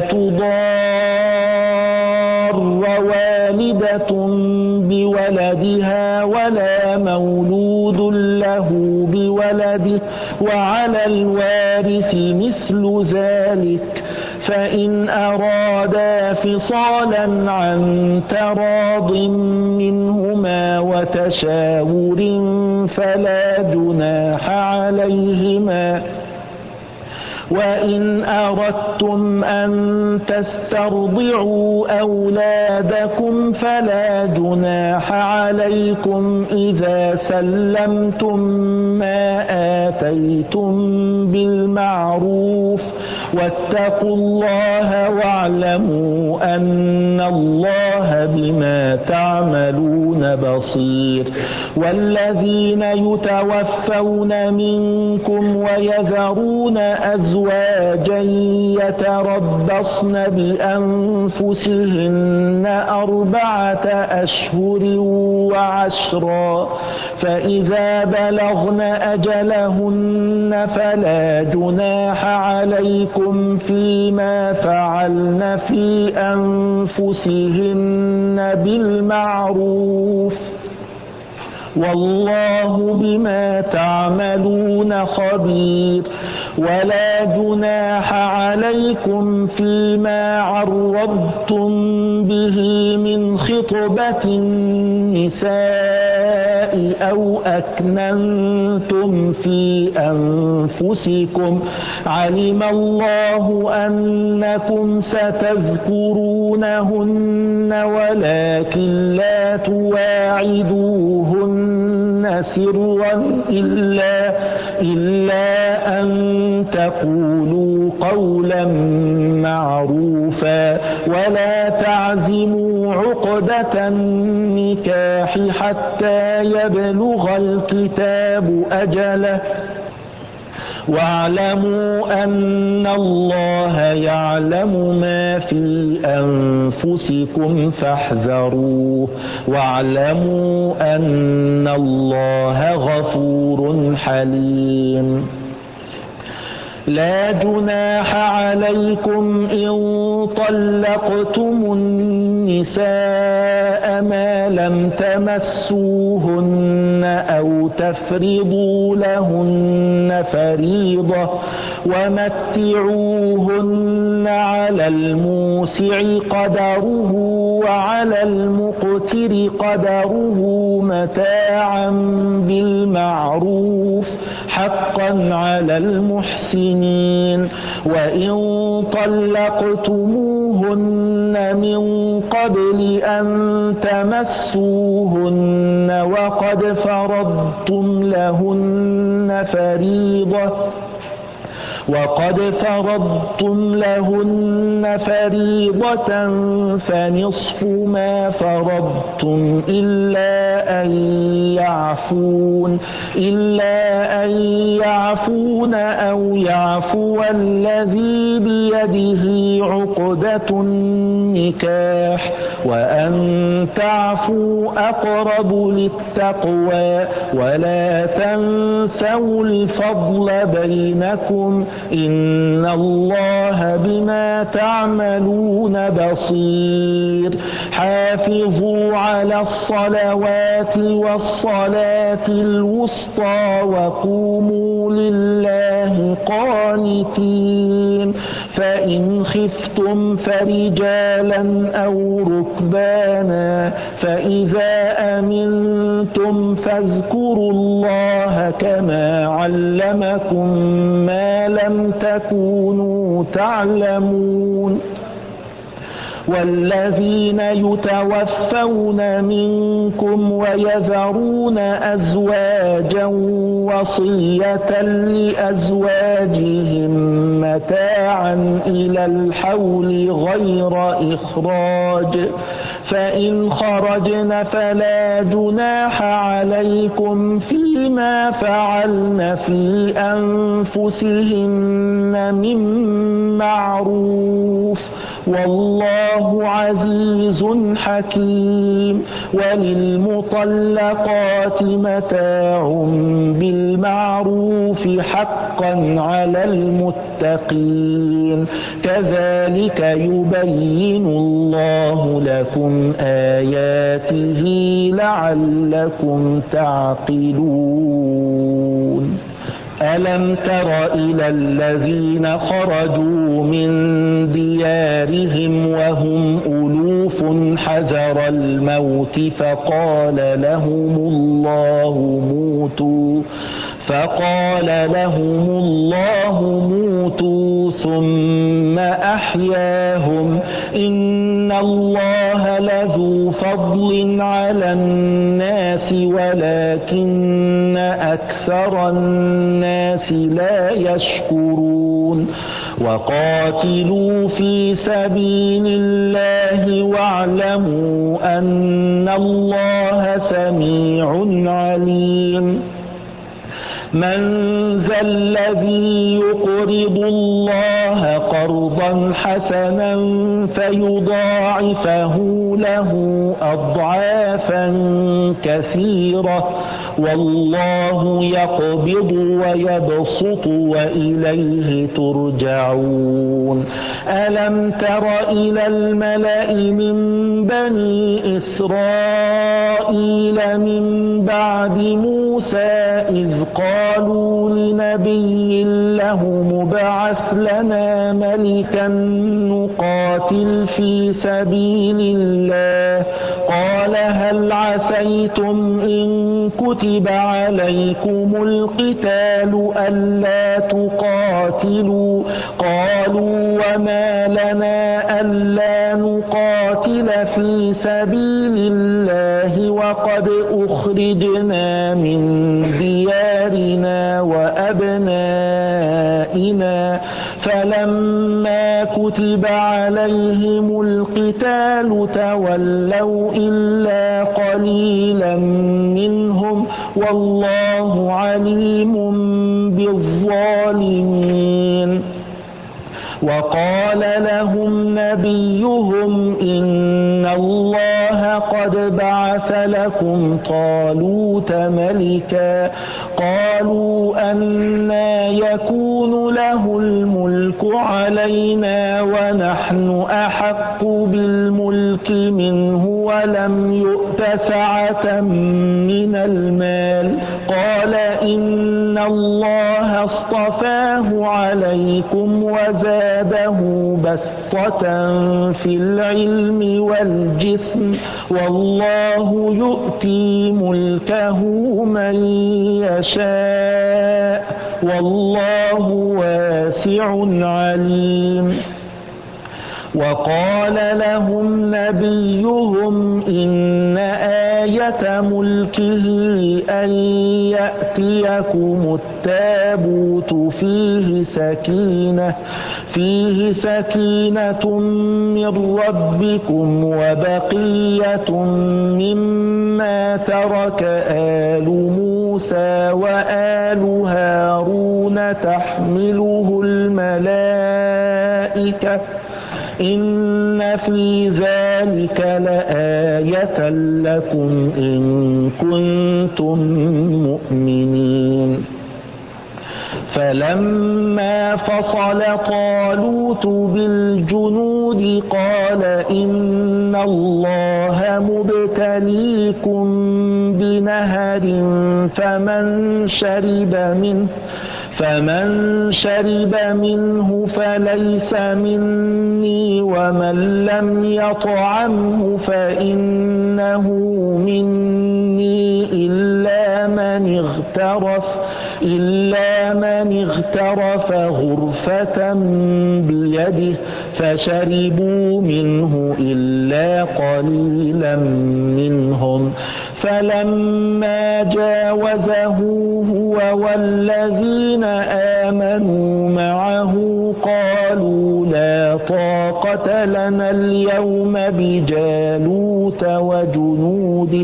تضار والدة بولدها ولا مولود له بولده وعلى الوارث مثل ذلك فإن أرادا فصالا عن تراض منهما وتشاور فلا جناح عليهما وإن أردتم أن تسترضعوا أولادكم فلا جناح عليكم إذا سلمتم ما آتيتم بالمعروف واتقوا الله واعلموا أن الله بما تعملون بصير. والذين يتوفون منكم ويذرون أزواجا يتربصن بأنفسهن أربعة أشهر وعشرا فإذا بلغن أجلهن فلا جناح عليكم فيما فعلن في أنفسهن بالمعروف والله بما تعملون خبير. ولا جناح عليكم فيما عرضتم به من خطبة النساء أو أكننتم في أنفسكم علم الله أنكم ستذكرونهن ولكن لا تواعدوهن سرا إلا, إلا أن تقولوا قولا معروفا ولا تعزموا عقدة النكاح حتى يبلغ الكتاب أجله واعلموا أن الله يعلم ما في أنفسكم فاحذروه واعلموا أن الله غفور حليم. لا جناح عليكم إن طلقتم النساء ما لم تمسوهن أو تفرضوا لهن فريضة ومتعوهن على الموسع قدره وعلى المقتر قدره متاعا بالمعروف حقا على المحسنين. وإن طلقتموهن من قبل أن تمسوهن وقد فرضتم لهن فريضة وقد فرضتم لهن فريضة فنصف ما فرضتم إلا أن يعفون إلا أن يعفون أو يعفو الذي بيده عقدة النكاح وأن تعفوا أقرب للتقوى ولا تنسوا الفضل بينكم إن الله بما تعملون بصير. حافظوا على الصلوات والصلاة الوسطى وقوموا لله قانتين. فإن خفتم فرجالا أو ركبانا فإذا أمنتم فاذكروا الله كما علمكم ما لم تكونوا تعلمون. والذين يتوفون منكم ويذرون أزواجا وصية لأزواجهم متاعا إلى الحول غير إخراج فإن خرجن فلا جناح عليكم فيما فعلن في أنفسهن من معروف والله عزيز حكيم. وللمطلقات متاع بالمعروف حقا على المتقين كذلك يبين الله لكم آياته لعلكم تعقلون. ألم تر إلى الذين خرجوا من ديارهم وهم ألوف حذر الموت فقال لهم الله موتوا فقال لهم الله موتوا ثم أحياهم إن الله لذو فضل على الناس ولكن أكثر الناس لا يشكرون. وقاتلوا في سبيل الله واعلموا أن الله سميع عليم. من ذا الذي يقرض الله قرضا حسنا فيضاعفه له أضعافا كثيرة والله يقبض ويبسط وإليه ترجعون. ألم تر إلى الملأ من بني إسرائيل من بعد موسى إذ قالوا لنبي له مبعث لنا ملكا نقاتل في سبيل الله قال هل عسيتم إن كتب عليكم القتال ألا تقاتلوا قالوا وما لنا ألا نقاتل في سبيل الله وقد أخرجنا من ديارنا وأبنائنا فلما كتب عليهم القتال تولوا إلا قليلا منهم والله عليم بالظالمين. وقال لهم نبيهم إن الله قد بعث لكم طالوت ملكا قالوا أنى يكون له الملك علينا ونحن أحق بالملك منه ولم يؤت سعة من المال قال إن الله اصطفاه عليكم وزاده بسطة في العلم والجسم والله يؤتي ملكه من يشاء والله واسع عليم. وقال لهم نبيهم إن آية ملكه أن يأتيكم التابوت فيه سكينة فيه سكينة من ربكم وبقية مما ترك آل موسى وآل هارون تحمله الملائكة إن في ذلك لآية لكم إن كنتم مؤمنين. فلما فصل طالوت بالجنود قال إن الله مبتليكم بنهر فمن شرب منه فمن شرب منه فليس مني ومن لم يطعمه فإنه مني إلا من اغترف إلا من اغترف غرفة بيده فشربوا منه إلا قليلا منهم فلما جاوزه هو والذين آمنوا معه قالوا لا طاقة لنا اليوم بجالوت وجنوده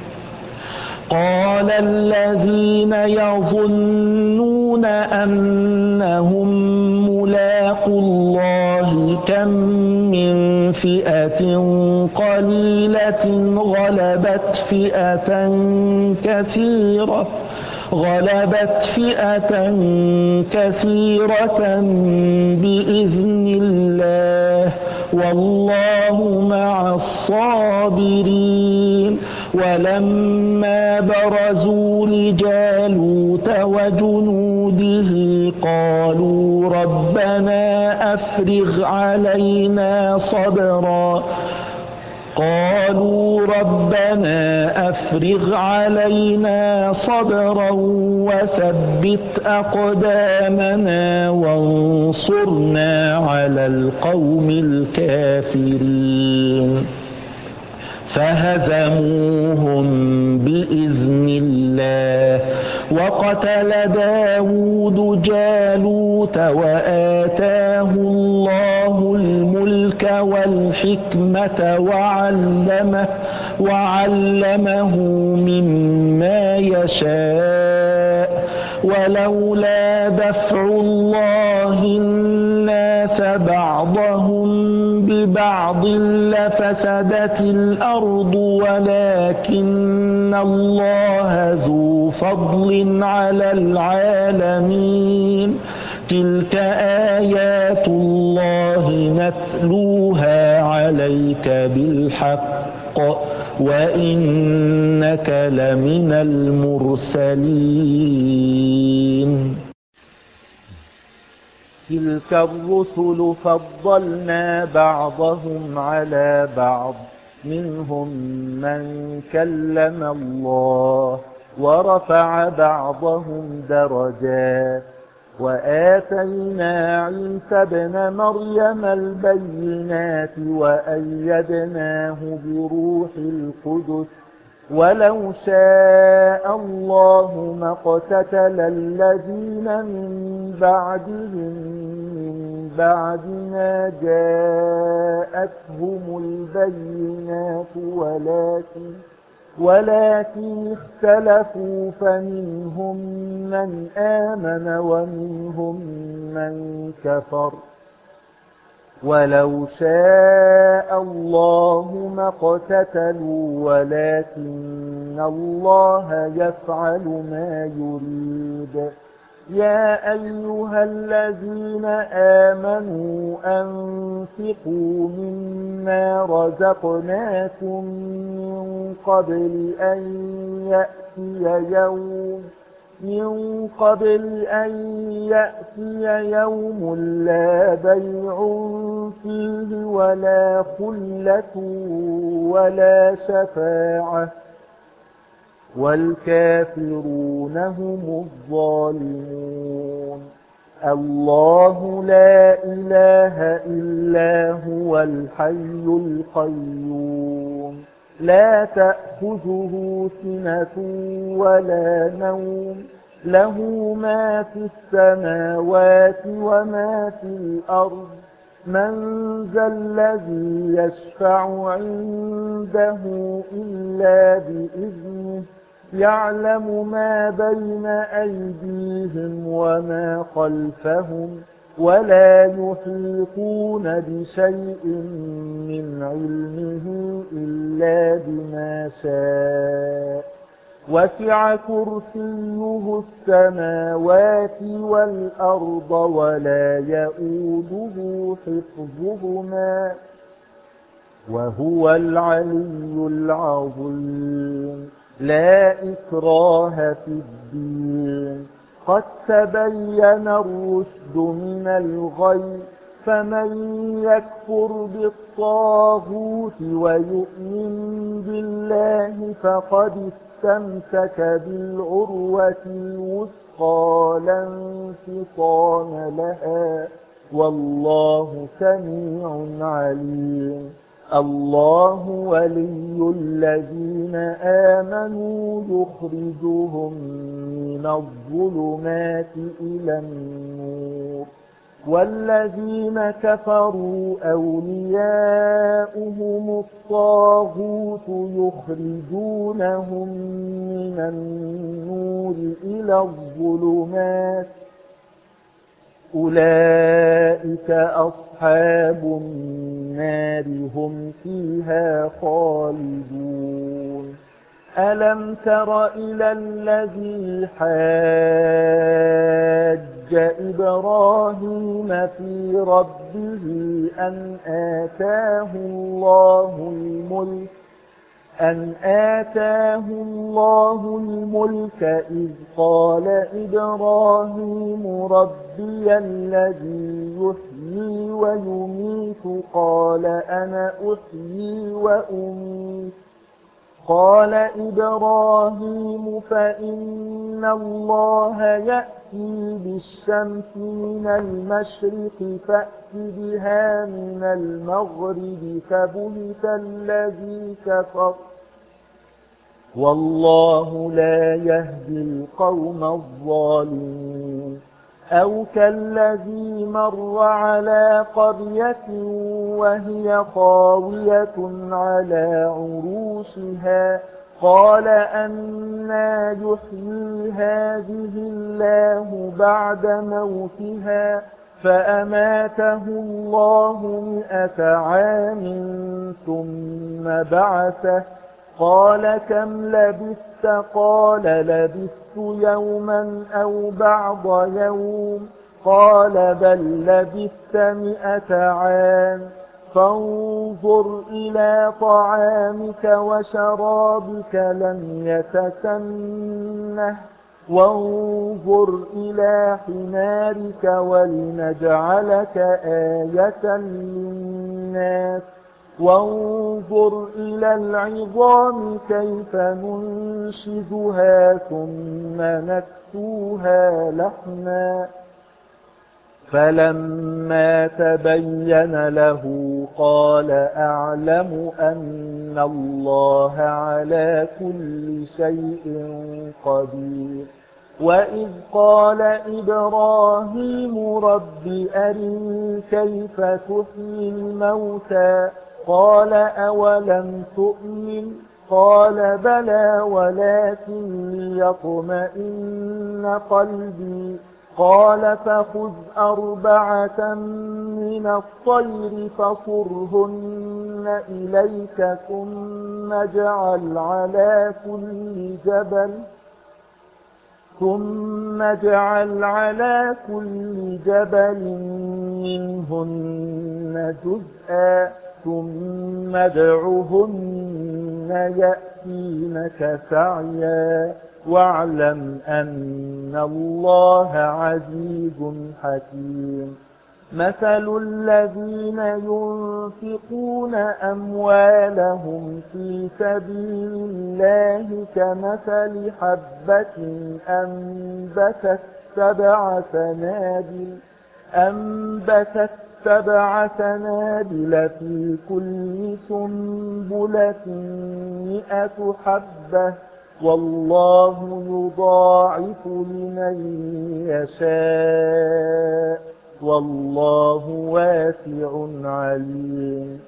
قال الذين يظنون أنهم ملاقو الله كم من فئة قليلة غلبت فئة كثيرة غلبت فئة كثيرة بإذن الله والله مع الصابرين. ولما برزوا لجالوت وجنوده قالوا ربنا أفرغ علينا صبرا قالوا ربنا أفرغ علينا صبرا وثبت أقدامنا وانصرنا على القوم الكافرين. فهزموهم بإذن الله وقتل داود جالوت وآتاه الله الملك والحكمة وعلمه وعلمه مما يشاء ولولا دفع الله الناس بعضهم ببعض لفسدت الأرض ولكن الله ذو فضل على العالمين. تلك آيات الله نتلوها عليك بالحق وإنك لمن المرسلين. تلك الرسل فضلنا بعضهم على بعض منهم من كلم الله ورفع بعضهم درجات وآتينا عيسى ابن مريم البينات وأيدناه بروح القدس ولو شاء الله ما اقتتل الذين من بعدهم من بعد ما جاءتهم البينات ولكن ولكن اختلفوا فمنهم من آمن ومنهم من كفر ولو شاء الله ما اقتتلوا ولكن الله يفعل ما يريد. يا أيها الذين آمنوا أنفقوا مما رزقناكم من قبل أن يأتي يوم من قبل أن يأتي يوم لا بيع فيه ولا خلة ولا شفاعة والكافرون هم الظالمون. الله لا إله إلا هو الحي القيوم لا تأخذه سنة ولا نوم له ما في السماوات وما في الأرض. من ذا الذي يشفع عنده إلا بإذنه يعلم ما بين أيديهم وما خلفهم ولا يحيطون بشيء من علمه إلا بما شاء. وسع كرسيه السماوات والأرض ولا يئوده حفظهما وهو العلي العظيم. لا إكراه في الدين قد تبين الرشد من الغي فمن يكفر بالطاغوت ويؤمن بالله فقد استمسك بالعروة الوثقى لا انفصام لها والله سميع عليم. الله ولي الذين آمنوا يخرجهم من الظلمات إلى النور والذين كفروا أولياؤهم الطاغوت يخرجونهم من النور إلى الظلمات أولئك أصحاب النار هم فيها خالدون. ألم تر إلى الذي حاج إبراهيم في ربه أن آتاه الله الملك أن آتاه الله الملك إذ قال إبراهيم ربي الذي يحيي ويميت قال أنا أحيي وأميت قال إبراهيم فإن الله يأتي بالشمس من المشرق فأت بها من المغرب فبهت الذي كفر والله لا يهدي القوم الظالمين. أو كالذي مر على قرية وهي خاوية على عروشها قال أنى يحيي هذه الله بعد موتها فأماته الله مئة عام ثم بعثه قال كم لبثت قال لبثت يوما أو بعض يوم قال بل لبثت مئة عام فانظر إلى طعامك وشرابك لم يتسنه وانظر إلى حمارك ولنجعلك آية للناس وانظر إلى العظام كيف ننشدها ثم نكسوها لحما فلما تبين له قال أعلم أن الله على كل شيء قدير. وإذ قال إبراهيم رب أرني كيف تحيي الموتى قال أولم تؤمن قال بلى ولكن ليطمئن قلبي قال فخذ أربعة من الطير فصرهن إليك ثم اجعل على كل جبل ثم اجعل على كل جبل منهن جزءا ثم ادعهن يأتينك سعيا واعلم أن الله عزيز حكيم مثل الذين ينفقون أموالهم في سبيل الله كمثل حبة أنبتت سبع سنابل أنبتت سبع سنابل في كل سنبلة مئة حبة والله يضاعف لمن يشاء والله واسع عليم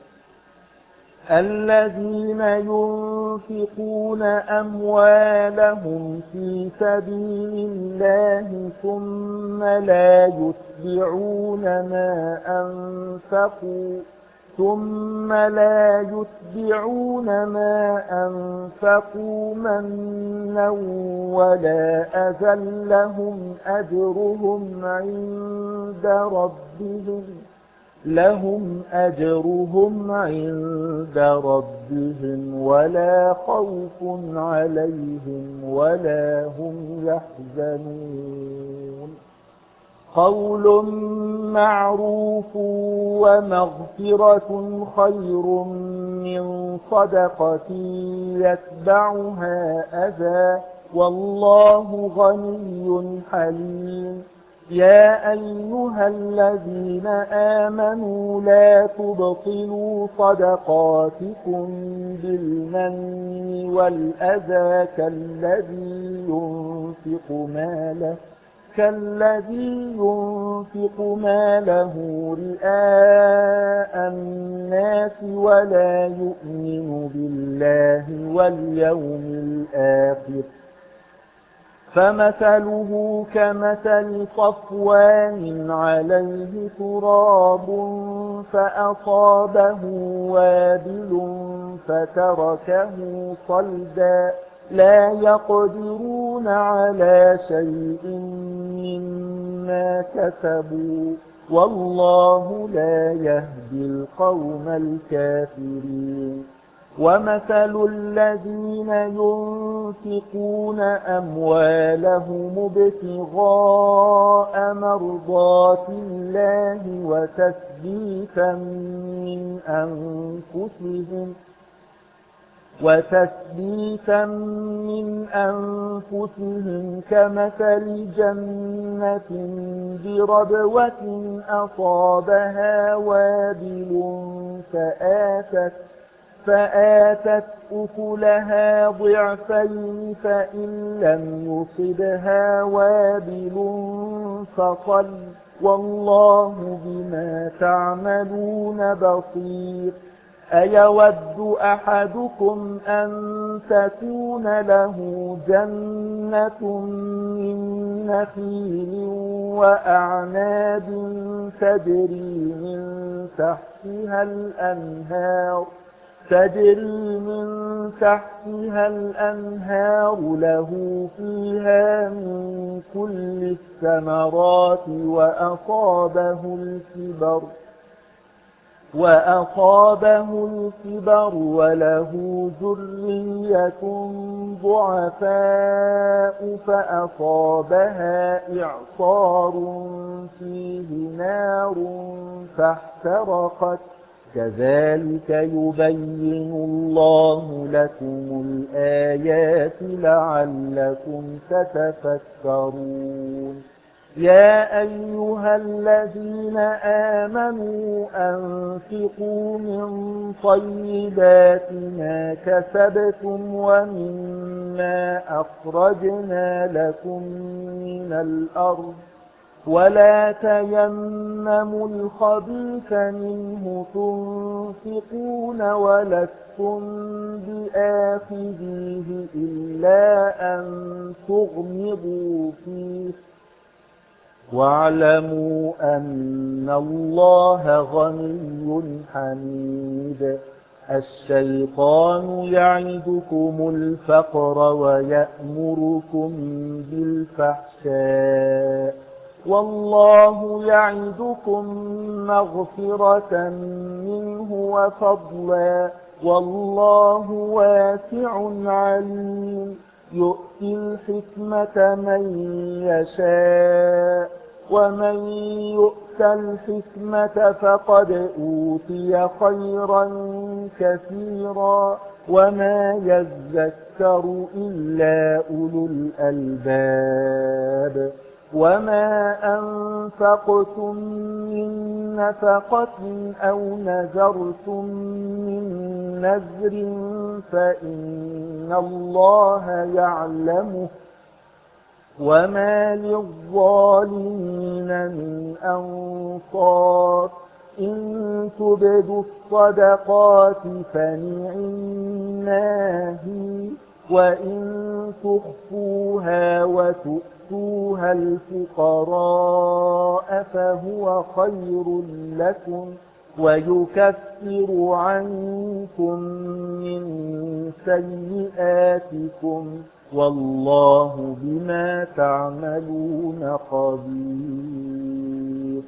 الذين ينفقون أموالهم في سبيل الله ثم لا يتبعون ما أنفقوا ثم لا يتبعون ما أنفقوا منا ولا أذى لهم أجرهم عند ربهم لهم أجرهم عند ربهم ولا خوف عليهم ولا هم يحزنون قول معروف ومغفرة خير من صدقة يتبعها أذى والله غني حليم يا أيها الذين آمنوا لا تبطلوا صدقاتكم بالمن والأذى كالذي ينفق ماله كالذي ينفق ماله رئاء الناس ولا يؤمن بالله واليوم الآخر فمثله كمثل صفوان عليه تراب فأصابه وابل فتركه صلدا لا يقدرون على شيء مما كسبوا والله لا يهدي القوم الكافرين ومثل الذين ينفقون أموالهم ابتغاء مرضات الله وتثبيتا من أنفسهم وتثبيتا من أنفسهم كمثل جنة بربوة أصابها وابل فآتت فآتت أكلها ضعفين فإن لم يصبها وابل فطل والله بما تعملون بصير أيود أحدكم أن تكون له جنة من نخيل وأعناب تجري من تحتها الأنهار تجري من تحتها الأنهار له فيها من كل الثمرات وأصابه الكبر وأصابه الكبر وله ذرية ضعفاء فأصابها إعصار فيه نار فاحترقت كذلك يبين الله لكم الآيات لعلكم تتفكرون يا أيها الذين آمنوا أنفقوا من طيبات ما كسبتم ومما أخرجنا لكم من الأرض ولا تيمموا الخبيث منه تنفقون ولستم بآخذيه إلا أن تغمضوا فيه واعلموا أن الله غني حميد. الشيطان يعدكم الفقر ويأمركم بالفحشاء والله يعدكم مغفرة منه وفضلا والله واسع عليم. يؤتي الحكمة من يشاء ومن يؤت الحكمة فقد أوتي خيرا كثيرا وما يذكر إلا أولو الألباب. وما أنفقتم من نفقة أو نذرتم من نذر فإن الله يعلمه وما للظالمين من أنصار. إن تبدوا الصدقات فنعما هي وإن تخفوها وتؤتوها الفقراء فهو خير لكم ويكفر عنكم من سيئاتكم والله بما تعملون خبير.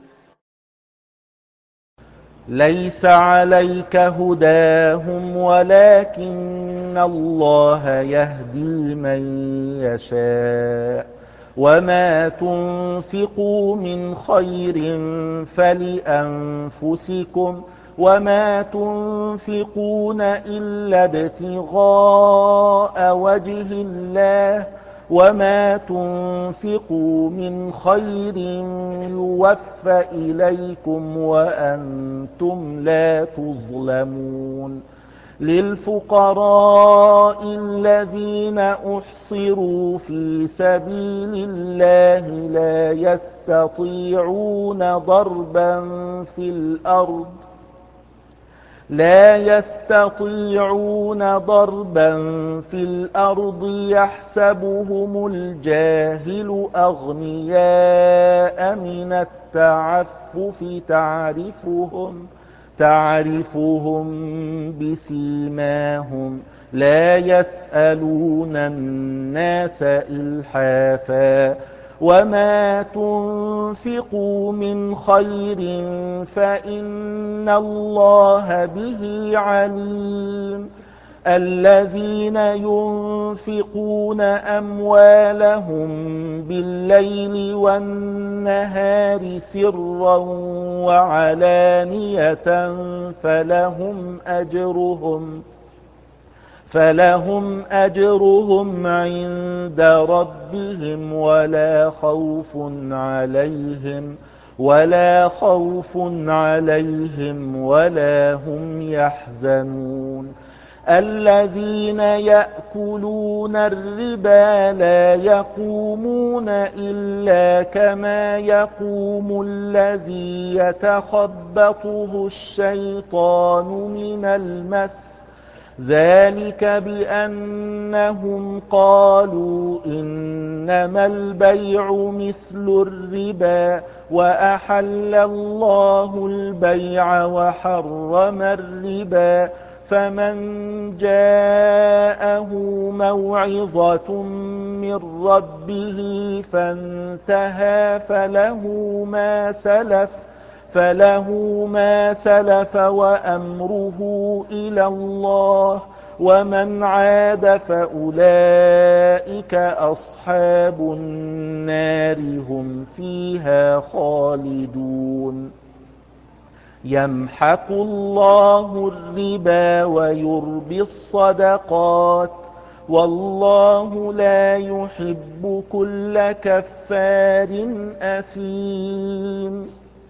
ليس عليك هداهم ولكن الله يهدي من يشاء وما تنفقوا من خير فلأنفسكم وما تنفقون إلا ابتغاء وجه الله وما تنفقوا من خير يوفى إليكم وأنتم لا تظلمون. للفقراء الذين أحصروا في سبيل الله لا يستطيعون ضربا في الأرض لا يستطيعون ضربا في الأرض يحسبهم الجاهل أغنياء من التعفف تعرفهم تعرفهم بسيماهم لا يسألون الناس إلحافا. وما تنفقوا من خير فإن الله به عليم. الذين ينفقون أموالهم بالليل والنهار سرا وعلانية فلهم أجرهم فلهم أجرهم عند ربهم ولا خوف عليهم ولا خوف عليهم ولا هم يحزنون. الذين يأكلون الربا لا يقومون إلا كما يقوم الذي يتخبطه الشيطان من المس ذلك بأنهم قالوا إنما البيع مثل الربا وأحل الله البيع وحرم الربا. فمن جاءه موعظة من ربه فانتهى فله ما سلف فله ما سلف وأمره إلى الله ومن عاد فأولئك أصحاب النار هم فيها خالدون. يمحق الله الربا ويربي الصدقات والله لا يحب كل كفار أثيم.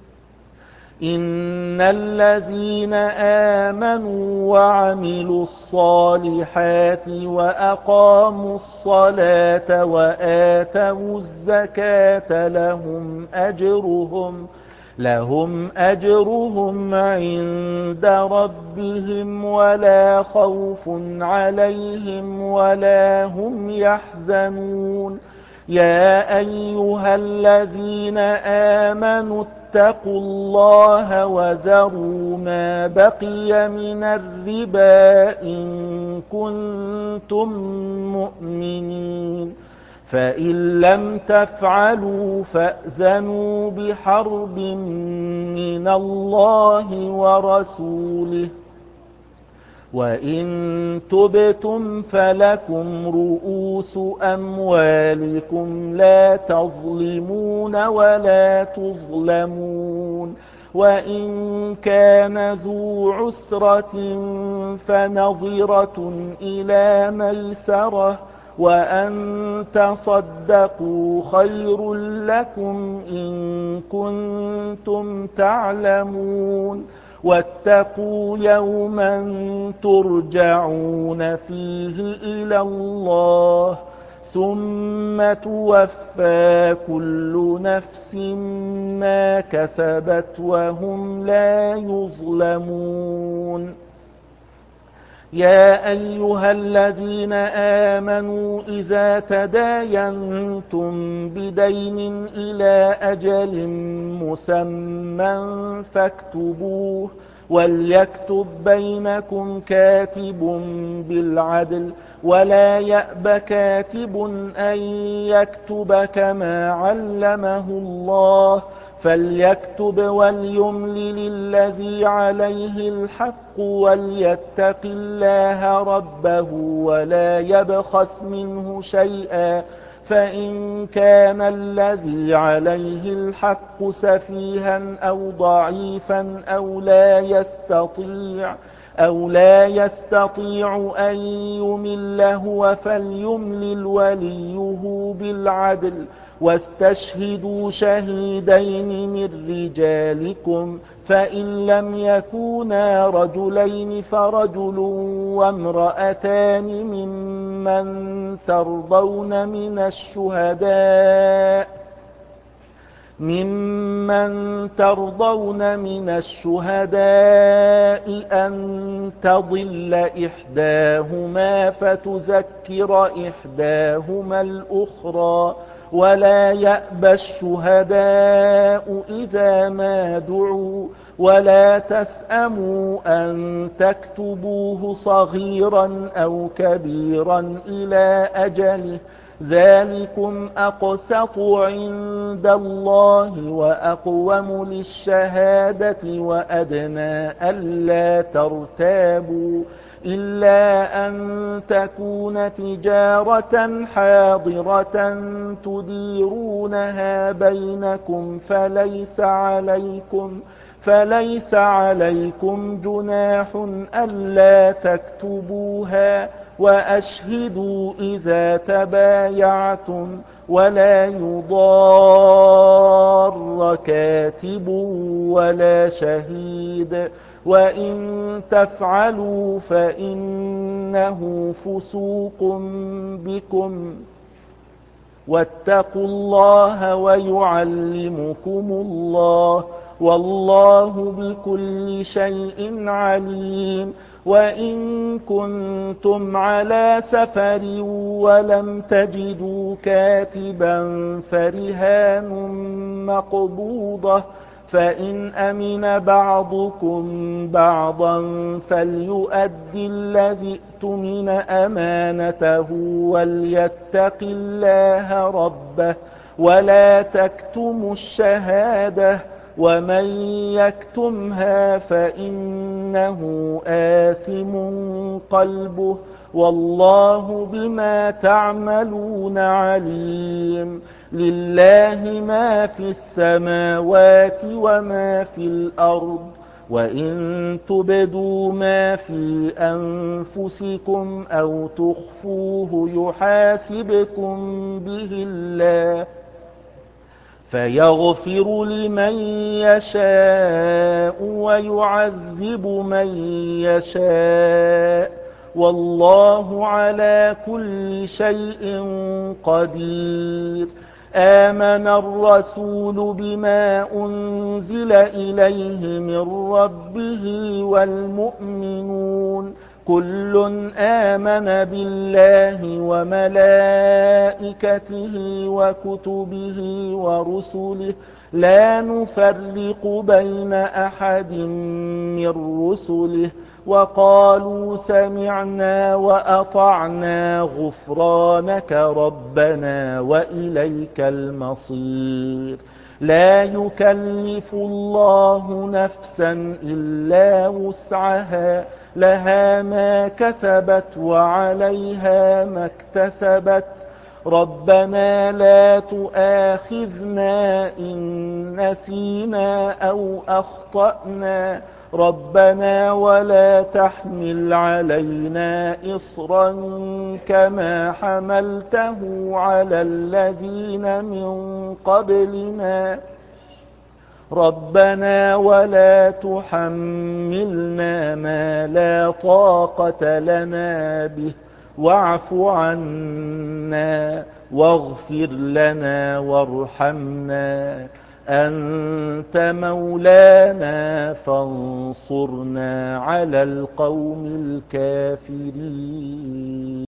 إن الذين آمنوا وعملوا الصالحات وأقاموا الصلاة وآتوا الزكاة لهم أجرهم لهم أجرهم عند ربهم ولا خوف عليهم ولا هم يحزنون. يا أيها الذين آمنوا اتقوا الله وذروا ما بقي من الربا إن كنتم مؤمنين فإن لم تفعلوا فأذنوا بحرب من الله ورسوله وإن تبتم فلكم رؤوس أموالكم لا تظلمون ولا تظلمون وإن كان ذو عسرة فنظرة إلى ميسرة وأن تصدقوا خير لكم إن كنتم تعلمون واتقوا يوما ترجعون فيه إلى الله ثم توفى كل نفس ما كسبت وهم لا يظلمون يا أيها الذين آمنوا إذا تداينتم بدين إلى أجل مسمى فاكتبوه وليكتب بينكم كاتب بالعدل ولا يأب كاتب أن يكتب كما علمه الله فليكتب وليملل الذي عليه الحق وليتق الله ربه ولا يبخس منه شيئا فإن كان الذي عليه الحق سفيها أو ضعيفا أو لا يستطيع أو لا يستطيع أن يمل هو فليملل وليه بالعدل واستشهدوا شهيدين من رجالكم فإن لم يكونا رجلين فرجل وامرأتان ممن ترضون من الشهداء ممن ترضون من الشهداء أن تضل إحداهما فتذكر إحداهما الأخرى ولا يأبى الشهداء إذا ما دعوا ولا تسأموا أن تكتبوه صغيرا أو كبيرا إلى أجله ذلكم أقسط عند الله وأقوم للشهادة وأدنى ألا ترتابوا إلا أن تكون تجارة حاضرة تديرونها بينكم فليس عليكم فليس عليكم جناح ألا تكتبوها وأشهدوا إذا تبايعتم ولا يضار كاتب ولا شهيد وإن تفعلوا فإنه فسوق بكم واتقوا الله ويعلمكم الله والله بكل شيء عليم وإن كنتم على سفر ولم تجدوا كاتبا فرهان مقبوضة فإن أمن بعضكم بعضا فليؤدي الذي اؤتمن أمانته وليتق الله ربه ولا تكتموا الشهادة ومن يكتمها فإنه آثم قلبه والله بما تعملون عليم لله ما في السماوات وما في الأرض وإن تبدوا ما في أنفسكم أو تخفوه يحاسبكم به الله فيغفر لمن يشاء ويعذب من يشاء والله على كل شيء قدير آمن الرسول بما أنزل إليه من ربه والمؤمنون كل آمن بالله وملائكته وكتبه ورسله لا نفرق بين أحد من رسله وقالوا سمعنا وأطعنا غفرانك ربنا وإليك المصير. لا يكلف الله نفسا إلا وسعها لها ما كسبت وعليها ما اكتسبت ربنا لا تؤاخذنا إن نسينا أو أخطأنا ربنا ولا تحمل علينا إصرا كما حملته على الذين من قبلنا ربنا ولا تحملنا ما لا طاقة لنا به واعف عنا واغفر لنا وارحمنا أنت مولانا فانصرنا على القوم الكافرين.